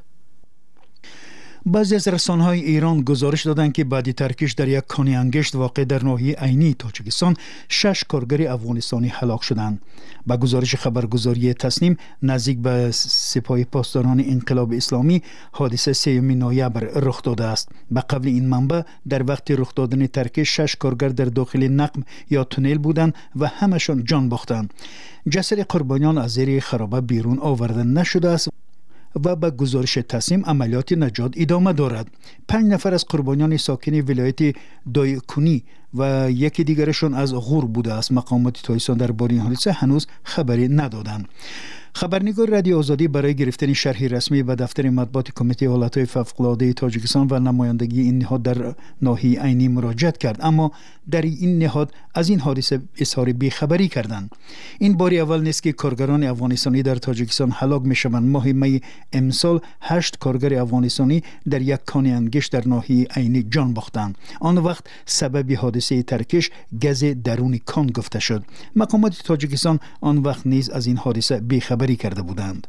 بعضی از رسانه‌های ایران گزارش دادند که بعد ترکش در یک کانی انگشت واقع در ناحیه عینی تاجیکستان شش کارگر افغانستانی هلاک شدند. با گزارش خبرگزاری تسنیم نزدیک به سپاه پاسداران انقلاب اسلامی حادثه سوم نوامبر رخ داده است. به قول این منبع در وقت رخ دادن ترکش شش کارگر در داخل نقب یا تونل بودند و همشان جان باختند. جسد قربانیان از زیر خرابه بیرون آورده نشده است و به گزارش تصمیم عملیات نجات ادامه دارد. پنج نفر از قربانیان ساکن ولایت دایکنی و یکی دیگرشان از غور بوده است. مقامات تایستان درباره این حادثه هنوز خبری ندادند. خبرنگار رادیو آزادی برای گرفتن شرح رسمی به دفتر مطبوعات کمیته حالتهای فوق‌العاده تاجیکستان و نمایندگی این نهاد در ناحیه عینی مراجعت کرد، اما در این نهاد از این حادثه اظهار بیخبری کردند. این بار اول نیست که کارگران افغانستانی در تاجیکستان هلاک میشوند. ماه می امسال هشت کارگر افغانستانی در یک کان انگشت در ناحیه عینی جان باختند. آن وقت سبب حادثه ترکش گز درون کان گفته شد. مقامات تاجیکستان آن وقت نیز از این حادثه بیخبری کرده بودند.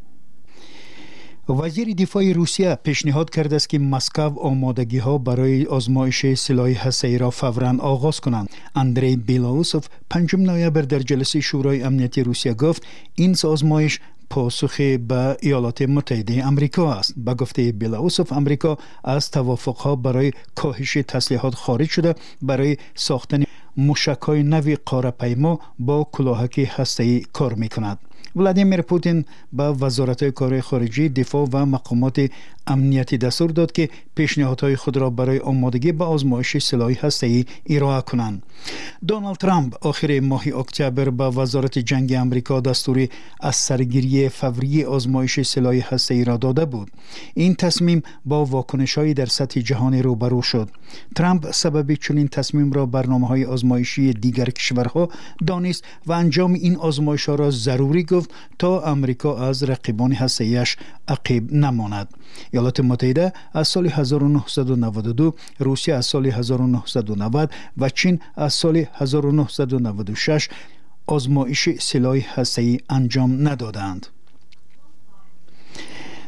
وزیر دفاع روسیه پیشنهاد کرده است که مسکو آمادگی ها برای آزمایش سلاح هسته‌ای را فوراً آغاز کنند. اندری بیلاوسوف پنجم نوامبر در جلسه شورای امنیتی روسیه گفت این آزمایش پاسخ به ایالات متحده امریکا است. با گفته بیلاوسوف امریکا از توافق‌ها برای کاهش تسلیحات خارج شده برای ساختن موشک‌های نوی قاره‌پیما با کلاهک هسته‌ای کار می‌کند. ولادیمیر پوتین با وزارت کارهای خارجه، دفاع و مقامات امنیتی دستور داد که پیشنهادهای خود را برای آمادگی به آزمایش سلاح هسته‌ای ارائه کنند. دونالد ترامپ آخر ماه اکتبر با وزارت جنگ امریکا دستور از سرگیری فوری آزمایش سلاح هسته‌ای را داده بود. این تصمیم با واکنش‌های در سطح جهان روبرو شد. ترامپ سبب چنین تصمیم را برنامه‌های آزمایشی دیگر کشورها دانست و انجام این آزمایش‌ها را ضروری گفت تا امریکا از رقیبان هسته‌ایش عقب نماند. ایالات متحده از سال هزار و نهصد و نود و دو، روسیه از سال هزار و نهصد و نود و چین از سال هزار و نهصد و نود و شش آزمایش سلاح هسته‌ای انجام ندادند.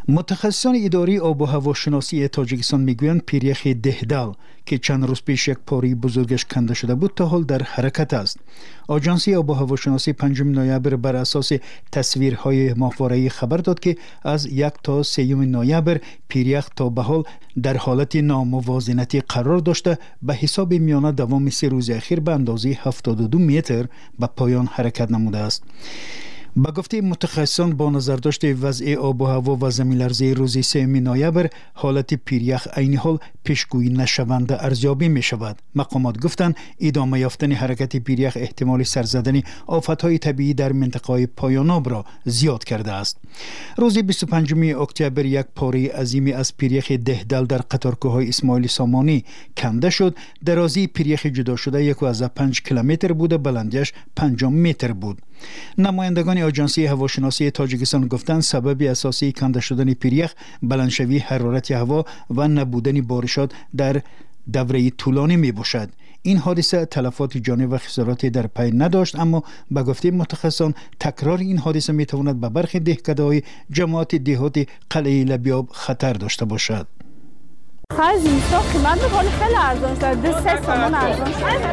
متخصصان اداری آب و هواشناسی تاجیکستان میگویند پیریخ دهدل که چند روز پیش یک پاره بزرگش کنده شده بود تا حال در حرکت است. آژانس آب و هواشناسی پنجم نوامبر بر اساس تصویرهای ماهواره‌ای خبر داد که از یک تا سوم نوامبر پیریخ تا به حال در حالت ناموازنتی قرار داشته به حساب میانه دوام سه روز اخیر به اندازه هفتاد و دو متر به پایان حرکت نموده است. با گفته متخصصان با نظر داشته وضع آب و هوا و زمین لرزه روز سوم نوامبر حالت پیریخ عین حال پیشگویی نشونده ارزیابی می شود. مقامات گفتند ادامه یافتن حرکت پیریخ احتمال سر زدن آفت‌های طبیعی در منطقه‌های پایاناب را زیاد کرده است. روز بیست و پنجم اکتبر یک پاره عظیمی از پیریخ دهدل در قطارکوه‌های اسماعیل سامانی کنده شد. درازی پیریخ جدا شده یک و از پنج کیلومتر بود و بلندیش پنج متر بود. نمایندگان آژانس هواشناسی تاجیکستان گفتند سبب اساسی کنده شدن پیریخ بلندشوی حرارت هوا و نبودن بارشات در دوره طولانی می باشد. این حادثه تلفات جانی و خساراتی در پی نداشت، اما به گفته متخصصان تکرار این حادثه می تواند به برخی دهکده‌های جماعت دهات قلعه لبیاب خطر داشته باشد. خرج زمستان قیمت میکنه خیلی ارزان شده، سه سامان ارزان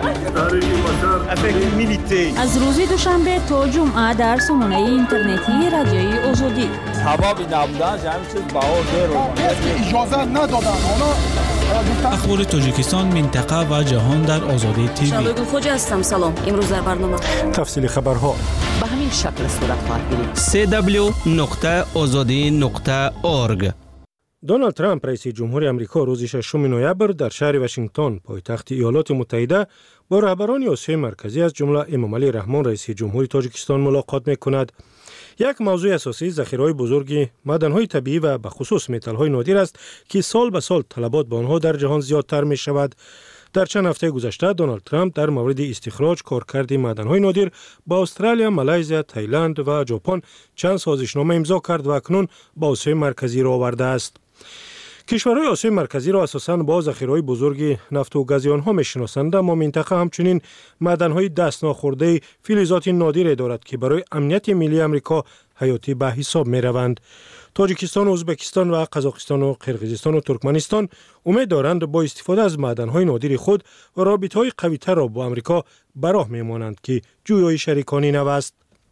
شده. از روز دوشنبه تا جمعه در سامانه اینترنتی رادیوی آزادی هوا نبودن همین چیز باور داره اجازه ندادن. اخبار تاجیکستان، منطقه و جهان در آزادی تیوی. شبگون خوجا هستم. سلام. امروز در برنامه تفصیل خبرها به همین شکل صورت خواهد گرفت. سی دبلیو نقطه آزادی نقطه اورگ. دونالد ترامپ رئیس جمهور آمریکا روز ششم نوامبر در شهر واشنگتن پایتخت ایالات متحده با رهبران آسیای مرکزی از جمله امام علی رحمان رئیس جمهوری تاجیکستان ملاقات می‌کند. یک موضوع اساسی ذخیره‌های بزرگ معدن‌های طبیعی و به خصوص متال‌های نادر است که سال به سال طلبات به آنها در جهان زیادتر می‌شود. در چند هفته گذشته دونالد ترامپ در مورد استخراج کارکرد معدن‌های نادر با استرالیا، مالزی، تایلند و ژاپن چند سازشنامه امضا کرد و اکنون با آسیای مرکزی را آورده است. کشورهای آسیای مرکزی را اساساً با ذخیره‌های بزرگ نفت و گاز آنها می‌شناسند، اما منطقه همچنین معدن‌های دست ناخورده فلزات نادر دارد که برای امنیت ملی آمریکا حیاتی به حساب می‌روند. تاجیکستان، ازبکستان و قزاقستان و قرقیزستان و ترکمنستان امید دارند با استفاده از معدن‌های نادر خود رابطه‌های قوی‌تر را با آمریکا به راه می‌مانند که جویای شریکانی نو است.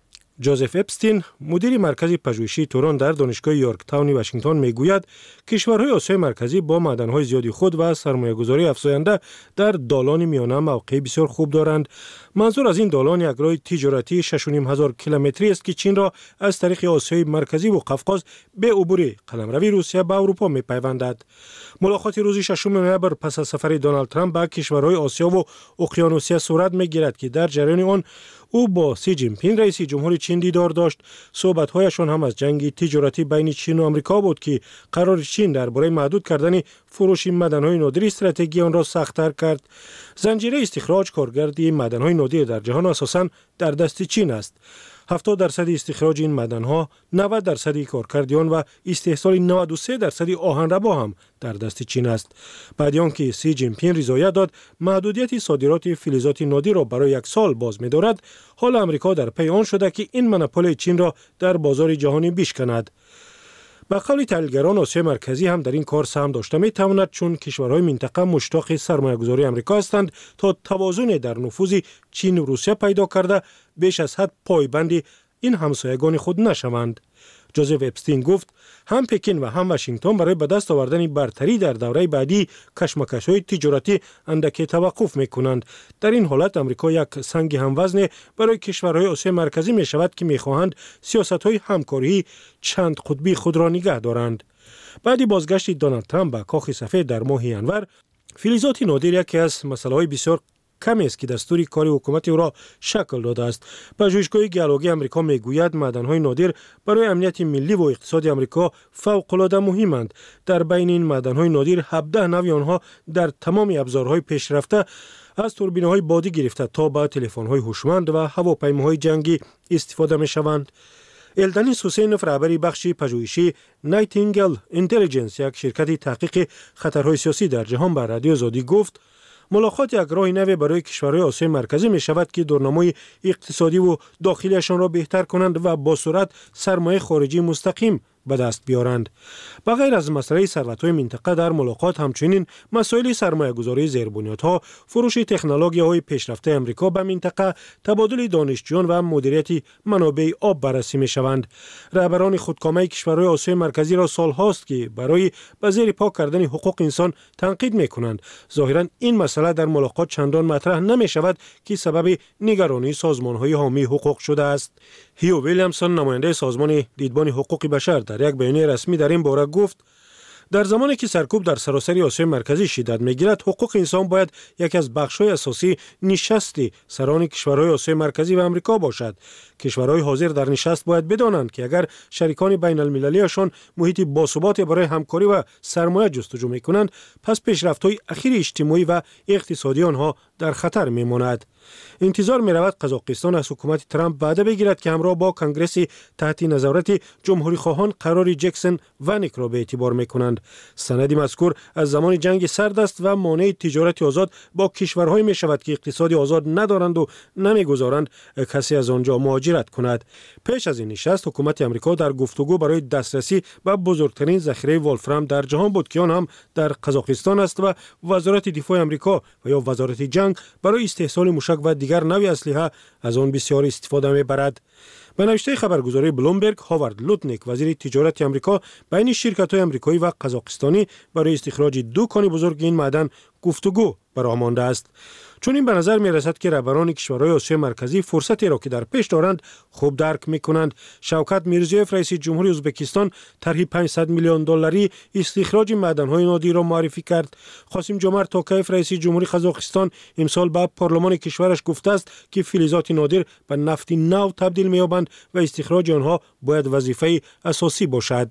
جوزف اپستین، مدیر مرکز پژوهشی توران در دانشگاه یورک تاون واشنگتن میگوید کشورهای آسیای مرکزی با معدن‌های زیادی خود و سرمایه‌گذاری افزاینده در دالان میانه موقع بسیار خوب دارند. منظور از این دالان یک راه تجارتی شش و نیم هزار کیلومتری است که چین را از طریق آسیای مرکزی و قفقاز به عبور قلمروی روسیه به اروپا می‌پیوندد. ملاقات روز ششم نوامبر پس از سفر دونالد ترامپ به کشورهای آسیا و اقیانوسیه صورت می‌گیرد که در جریان آن او با سی جین پینگ رئیس جمهور چین دیدار داشت. صحبت‌هایشان هم از جنگ تجارتی بین چین و آمریکا بود که قرار چین درباره محدود کردن فروش معدن‌های نادر استراتژی آن را سخت‌تر کرد. زنجیره استخراج کارگردی معدن‌های نادر در جهان اساساً در دست چین است. هفتاد درصد استخراج این معدن‌ها، نود درصد کارکرد آن و استحصال نود و سه درصد آهنربا هم در دست چین است. بعد آنکه سی جین پینگ رضایت داد محدودیت صادرات فلزات نادر را برای یک سال باز می‌دارد، حال آمریکا در پی آن شده که این منوپول چین را در بازار جهانی بشکند. به قول تحلیلگران آسیای مرکزی هم در این کار سهم داشته می‌تواند، چون کشورهای منطقه مشتاق سرمایه‌گذاری آمریکا هستند تا توازن در نفوذ چین و روسیه پیدا کرده بیش از حد پایبند این همسایگان خود نشوند. جوزف اپستین گفت هم پکین و هم واشنگتن برای به دست آوردن برتری در دوره بعدی کشمکش‌های تجارتی اندکی توقف می‌کنند. در این حالت آمریکا یک سنگ هموزن برای کشورهای آسیای مرکزی می‌شود که می‌خواهند سیاست‌های همکاری چند قطبی خود را نگه دارند. بعد بازگشت دونالد ترامپ به کاخ سفید در ماه ژانویه، فلزات نادر یکی از مسائل بسیار کمی است که دستور کاری حکومت او را شکل داده است. پژوهشگاه گیولوژی آمریکا میگوید معدن‌های نادر برای امنیت ملی و اقتصاد آمریکا فوق‌العاده مهمند. در بین این معدن‌های نادر هفده نوع آنها در تمام ابزارهای پیشرفته از توربین‌های بادی گرفته تا به تلفن‌های هوشمند و هواپیماهای جنگی استفاده می‌شوند. الدنیس حسینوف، رهبر بخش پژوهشی نایتینگل اینتلیجنس، یک شرکت تحقیق خطرهای سیاسی در جهان، بر رادیو آزادی گفت ملاقات یک راه نو برای کشورهای آسیای مرکزی می شود که دورنمای اقتصادی و داخلیشان را بهتر کنند و با سرعت سرمایه خارجی مستقیم به دست بیارند. به غیر از مسئله ثروت‌های منطقه در ملاقات همچنین مسائل سرمایه‌گذاری زیربنیادها، فروش تکنولوژی‌های پیشرفته آمریکا به منطقه، تبادل دانشجویان و مدیریت منابع آب بررسی می‌شوند. رهبران خودکامه کشورهای آسیای مرکزی را سال‌هاست که برای به زیر پا کردن حقوق انسان تنقید می‌کنند. ظاهراً این مسئله در ملاقات چندان مطرح نمی‌شود که سبب نگرانی سازمان‌های حامی حقوق شده است. هیو ویلیامسون نماینده سازمان دیدبان حقوق بشر در یک بیانیه رسمی در این باره گفت در زمانی که سرکوب در سراسر آسیای مرکزی شدت می‌گیرد، حقوق انسان باید یکی از بخش‌های اساسی نشست سران کشورهای آسیای مرکزی و آمریکا باشد. کشورهای حاضر در نشست باید بدانند که اگر شریکان بین المللیشان محیط باثبات برای همکاری و سرمایه جستجو می‌کنند، پس پیشرفت‌های اخیر اجتماعی و اقتصادی آنها در خطر می‌ماند. انتظار می‌رود قزاقستان از حکومت ترامپ وعده بگیرد که همراه با کنگرس تحت نظارت جمهوری خواهان قرار جکسون و نیک را به اعتبار می‌کنند. سند مذکور از زمان جنگ سرد است و مانع تجارت آزاد با کشورهای می‌شود که اقتصاد آزاد ندارند و نمی‌گذارند کسی از آنجا مهاجرت کند. پیش از این نشست حکومت آمریکا در گفتگو برای دسترسی به بزرگترین ذخیره ولفرام در جهان بود که آن هم در قزاقستان است و وزارت دفاع آمریکا و یا وزارت جنگ برای استحصال موشک و دیگر نوع اسلحه از آن بسیار استفاده می‌برد. به نوشته خبرگزاری بلومبرگ، هاوارد لوتنیک وزیر تجارت آمریکا بین شرکت‌های آمریکایی و قزاقستانی برای استخراج دو کان بزرگ این معدن گفتگو برآمده مانده است. چون این به نظر می رسد که رهبران کشورهای آسیای مرکزی فرصتی را که در پیش دارند خوب درک می کنند. شوکت میرزیوف رئیس جمهوری ازبکستان طرح پانصد میلیون دلاری استخراج معدن‌های نادر را معرفی کرد. قاسم جمعت توکایف رئیس جمهوری قزاقستان امسال به پارلمان کشورش گفته است که فلزات نادر به نفت نو تبدیل می‌یابند و استخراج آنها باید وظیفه اساسی باشد.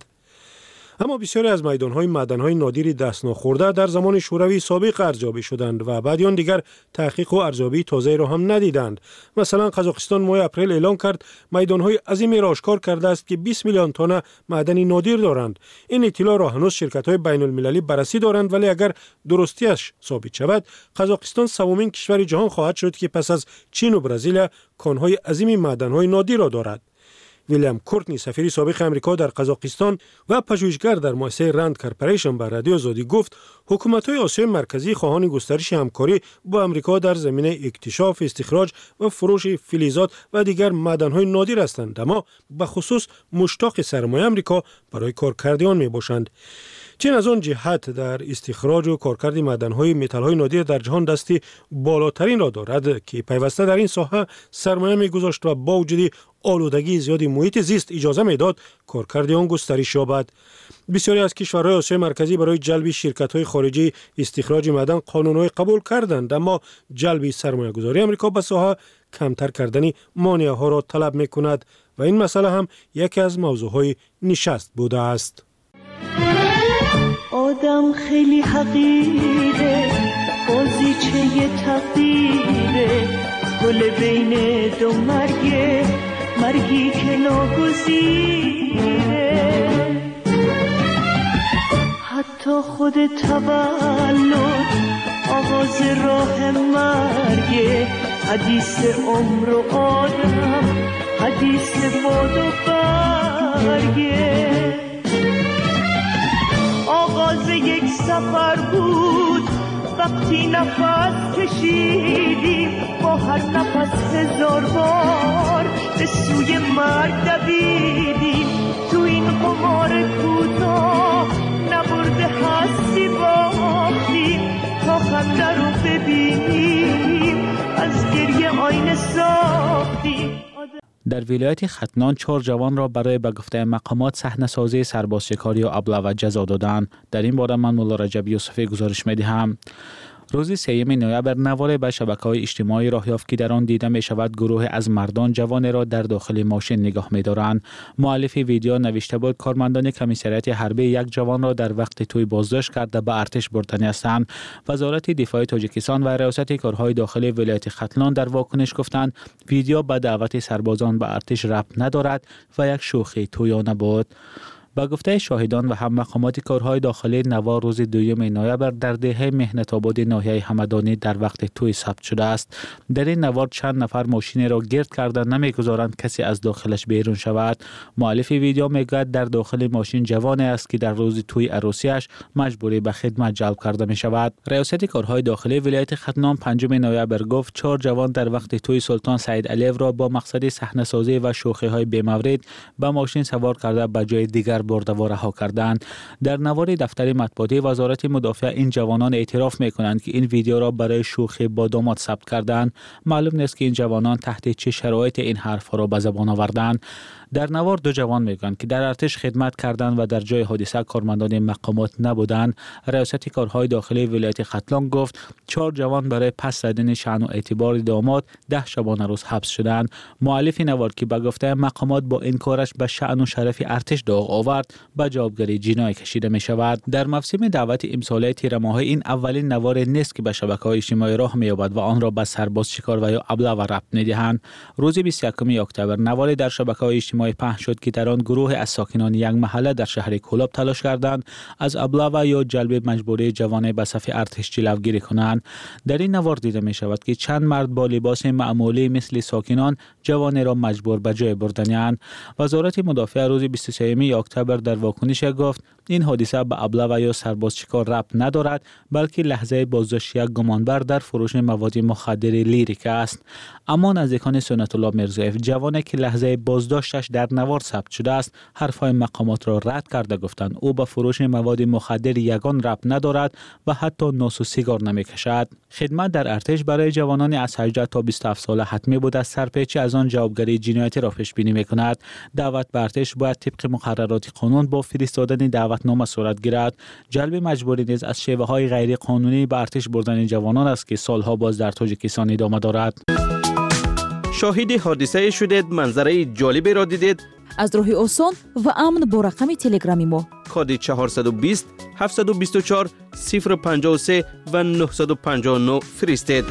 اما بسیاری از میدان‌های معدن‌های نادر دست نخورده در زمان شوروی سابق ارزیابی شدند و بعد آن دیگر تحقیق و ارزیابی تازه را هم ندیدند. مثلا قزاقستان ماه اپریل اعلام کرد میدان‌های عظیمی را آشکار کرده است که بیست میلیون تن معدن نادر دارند. این اطلاع را هنوز شرکت‌های بین‌المللی بررسی دارند، ولی اگر درستیش ثابت شود قزاقستان سومین کشور جهان خواهد شد که پس از چین و برزیل کان‌های عظیم معدن‌های نادر را دارد. ویلیام کورتنی سفیر سابق آمریکا در قزاقستان و پژوهشگر در مؤسسه رند کارپوریشن به رادیو آزادی گفت حکومت‌های آسیای مرکزی خواهان گسترش همکاری با آمریکا در زمینه اکتشاف، استخراج و فروش فلزات و دیگر معدن‌های نادر هستند، اما به خصوص مشتاق سرمایه آمریکا برای کارکردیان می‌باشند. چین از آن جهت در استخراج و کارکرد معدن‌های متال‌های نادر در جهان دستی بالاترین را دارد که پیوسته در این ساحه سرمایه می‌گذاشت و با وجود آلودگی زیادی محیط زیست اجازه می‌داد کارکرد آن گسترش یابد. بسیاری از کشورهای آسیای مرکزی برای جلب شرکت‌های خارجی استخراج معدن قانون‌های قبول کردند، اما جلب سرمایه‌گذاری آمریکا به ساحه کمتر کردن مانع‌ها را طلب می‌کند و این مسئله هم یکی از موضوع‌های نشست بوده است. آدم خیلی حقیره، بازیچه تقدیره، گل بین دو مرگه، مرگی که ناگزیره. حتی خود تولد آغاز راه مرگه، حدیث عمر و آدم، حدیث باد و برگه. آغاز یک سفر بود وقتی نفس کشیدیم، با هر نفس هزار بار به سوی مرگ دویدیم. تو این قمار کوتاه نبرده هستی باختیم، تا خنده رو ببینیم از گریه آینه ساختیم. در ولایت ختنان چهار جوان را برای به گفته مقامات صحنه‌سازی سربازشکاری و ابله جزا دادند. در این باره من مولا رجب یوسفی گزارش می‌دهم. روز سوم نوامبر نوار به شبکه‌های اجتماعی راه یافت که در آن دیده می‌شود گروه از مردان جوان را در داخل ماشین نگاه می‌دارند. مؤلف ویدیو نوشته بود کارمندان کمیسریات حربی یک جوان را در وقت توی بازداشت کرده به ارتش بردنی هستند. وزارت دفاع تاجیکستان و ریاست کارهای داخلی ولایت ختلان در واکنش گفتند ویدیو به دعوت سربازان به ارتش ربط ندارد و یک شوخی تویانه بود. با گفته شاهدان و هم مقامات کارهای داخلی، نوار روز دوم نوامبر در دهه مهنت آباد ناحیه همدانی در وقت توی ثبت شده است. در این نوار چند نفر ماشین را گرد کرده نمیگذارند کسی از داخلش بیرون شود. مؤلف ویدیو میگوید در داخل ماشین جوانی است که در روز توی عروسیش مجبوری به خدمت جلب کرده می شود. ریاست کارهای داخلی ولایت ختنام پنجم نوامبر گفت چهار جوان در وقت توی سلطان سعید علیو را با مقصد صحنه‌سازی و شوخی های بی‌مورد به ماشین سوار کرده به جای دیگر برده و رها کردند. در نوار دفتر مطبوعاتی وزارت مدافع این جوانان اعتراف میکنند که این ویدیو را برای شوخی با داماد ثبت کردند. معلوم نیست که این جوانان تحت چه شرایط این حرف را به زبان آوردند. در نوار دو جوان میگویند که در ارتش خدمت کردند و در جای حادثه کارمندان مقامات نبودند. ریاست کارهای داخلی ولایت ختلان گفت چهار جوان برای پس زدن شأن و اعتبار داماد ده شبانه روز حبس شدند. مؤلف نوار که به گفته مقامات با این کارش به شأن و شرف ارتش داغ آورد به جوابگری جنایی کشیده می شود. در موسم دعوت امساله تیر ماه این اولین نوار نیست که به شبکه‌های اجتماعی راه می‌یابد و آن را به سرباز شکار و یا ابله و ربط می‌دهند. روز بیست و یکم اکتبر نواری در شبکه‌های اجتماعی پخش شد که در آن گروه از ساکنان یک محله در شهر کولاب تلاش کردند از ابله و یا جلب مجبوری جوان به صف ارتش جلوگیری کنند. در این نوار دیده می شود که چند مرد با لباس معمولی مثل ساکنان جوان را مجبور به جای بردند. وزارت مدافع روز بیست و سوم اکتبر در واکنش گفت این حادثه به ابله و یا سرباز شکار ربط ندارد، بلکه لحظه بازداشت یک گمانبر در فروش مواد مخدر لیریک است. اما نزدیکان سنت الله میرزایف جوانی که لحظه بازداشتش در نوار ثبت شده است حرفهای مقامات را رد کرده گفتند او به فروش مواد مخدر یگان ربط ندارد و حتی نوس و سیگار نمیکشد. خدمت در ارتش برای جوانان از هجده تا بیست و هفت ساله حتمی بود. از سرپیچی از آن جوابگری جنایتی را پیش بینی میکند. دعوت به ارتش باید طبق مقررات قانون با فرستادن دعوتنامه صورت گیرد. جلب مجبوری نیز از شیوه های غیر قانونی به ارتش بردن جوانان است که سالها باز در تاجیکستان ادامه دارد. شاهد حادثه شدید، منظره جالبی را دیدید؟ از راه آسان و امن با رقم تلگرامی ما کد چهارصد و بیست هفتصد و بیست و چهار صفر پنجاه و سه و نهصد و پنجاه و نه فرستید.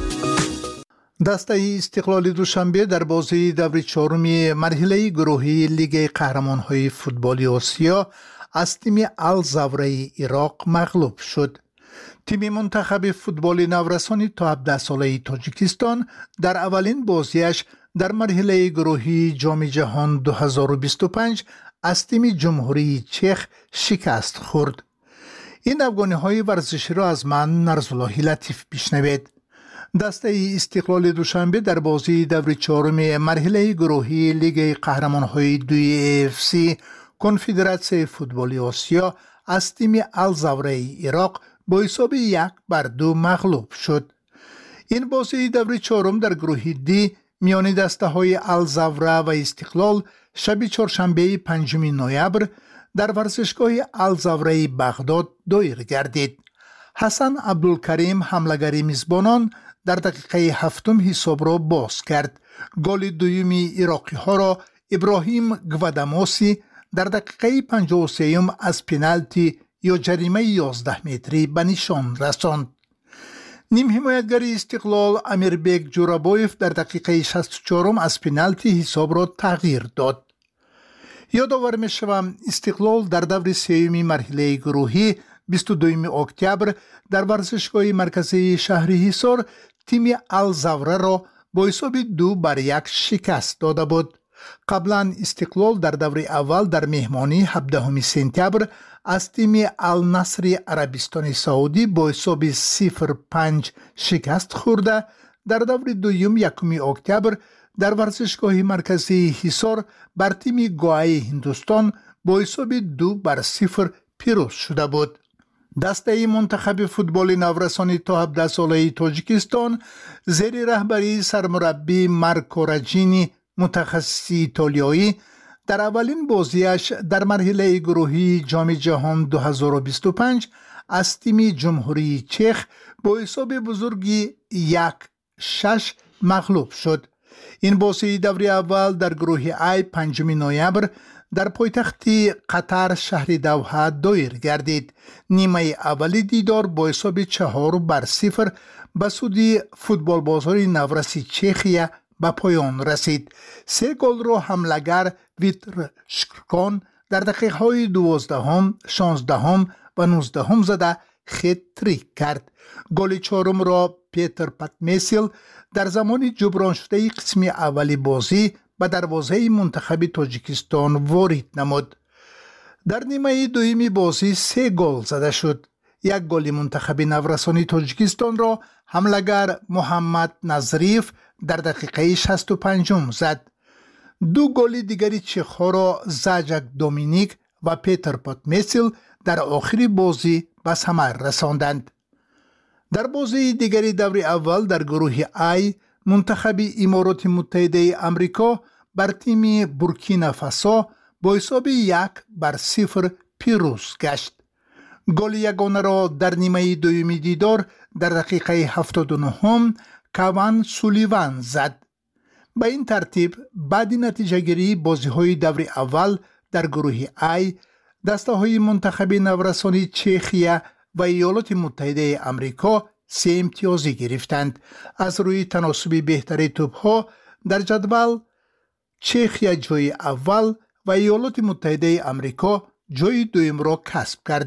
دسته استقلال دوشنبه در بازی دور چهارم مرحله گروهی لیگ قهرمان‌های فوتبالی آسیا از تیم الزاوره عراق مغلوب شد. تیم منتخب فوتبال نورسانی تا هفده ساله تاجیکستان در اولین بازیش در مرحله گروهی جام جهان دو هزار و بیست و پنج از تیم جمهوری چخ شکست خورد. این افغانی‌های ورزشی را از من نرزاللهی لطیف بشنوید. دسته استقلال دوشنبه در بازی دور چهارم مرحله گروهی لیگ قهرمان‌های دوی اف سی کنفدراسیون فوتبالی آسیا از تیم الزاوره عراق با حساب یک بر دو مغلوب شد. این بازی دور چهارم در گروه دی میان دسته های الزاوره و استقلال شب چهارشنبه پنجم نوامبر در ورزشگاه الزاوره بغداد دایر گردید. حسن عبدالکریم حمله‌گر میزبانان در دقیقه هفتم حساب را باز کرد. گل دومی عراقی ها را ابراهیم گواداموسی در دقیقه پنجاه و سه از پنالتی یا جریمه یازده متری به نشان رساند. نیم حمایتگر استقلال امیربک جورابویف در دقیقه شصت و چهار از پنالتی حساب را تغییر داد. یادآور می‌شوم استقلال در دور سوم مرحله گروهی بیست و دو اکتبر در ورزشگاه مرکزی شهر حصار تیم الزاوره را با حساب دو بر یک شکست داده بود. قبلا استقلال در دور اول در مهمانی هفدهم سپتامبر از تیم النصر عربستان سعودی با حساب صفر پنج شکست خورده در دور دوم یکم اکتبر در ورزشگاه مرکزی حصار بر تیم گوای هندوستان با حساب دو بر صفر پیروز شده بود. دسته منتخب فوتبال نورسانی تا هفده ساله تاجیکستان زیر رهبری سرمربی مارکو راجینی متخصص ایتالیایی در اولین بازیش در مرحله گروهی جام جهان دو هزار و بیست و پنج از تیم جمهوری چخ با حساب بزرگی یک شش مغلوب شد. این بازی دور اول در گروه ای پنجم نوامبر در پایتخت قطر شهر دوحه دایر گردید. نیمه اولی دیدار با حساب چهار بر صفر به سودی فوتبال بازار نورسی چخیه به پایان رسید. سه گل را حمله‌گر ویتر شکرکان در دقیقه های دوازدهم، شانزدهم و نوزدهم زده خط-تریک کرد. گل چهارم را پیتر پاتمیسیل در زمان جبران شده قسم اولی بازی به دروازه منتخب تاجیکستان وارد نمود. در نیمه دومی بازی سه گل زده شد. یک گل منتخب نورسانی تاجیکستان را حملگر محمد نظریف در دقیقه شصت و پنج زد. دو گل دیگری چخ‌ها را زاجک دومینیک و پیتر پاتمیسیل در آخر بازی به ثمر رساندند. در بازی دیگری دور اول در گروه آی، منتخب امارات متحده آمریکا بر تیم بورکینافاسو با حساب یک بر صفر پیروز گشت. گل یگانه را در نیمه دومی دیدار در دقیقه هفتاد و نه کوان سولیوان زد. به این ترتیب بعد نتیجه گیری بازی های دور اول در گروه آی، دسته های منتخب نورسانی چخیه و ایالات متحده آمریکا سه امتیازی گرفتند. از روی تناسب بهتری توپ ها در جدول چخیه جای اول و ایالات متحده آمریکا جای دوم را کسب کرد.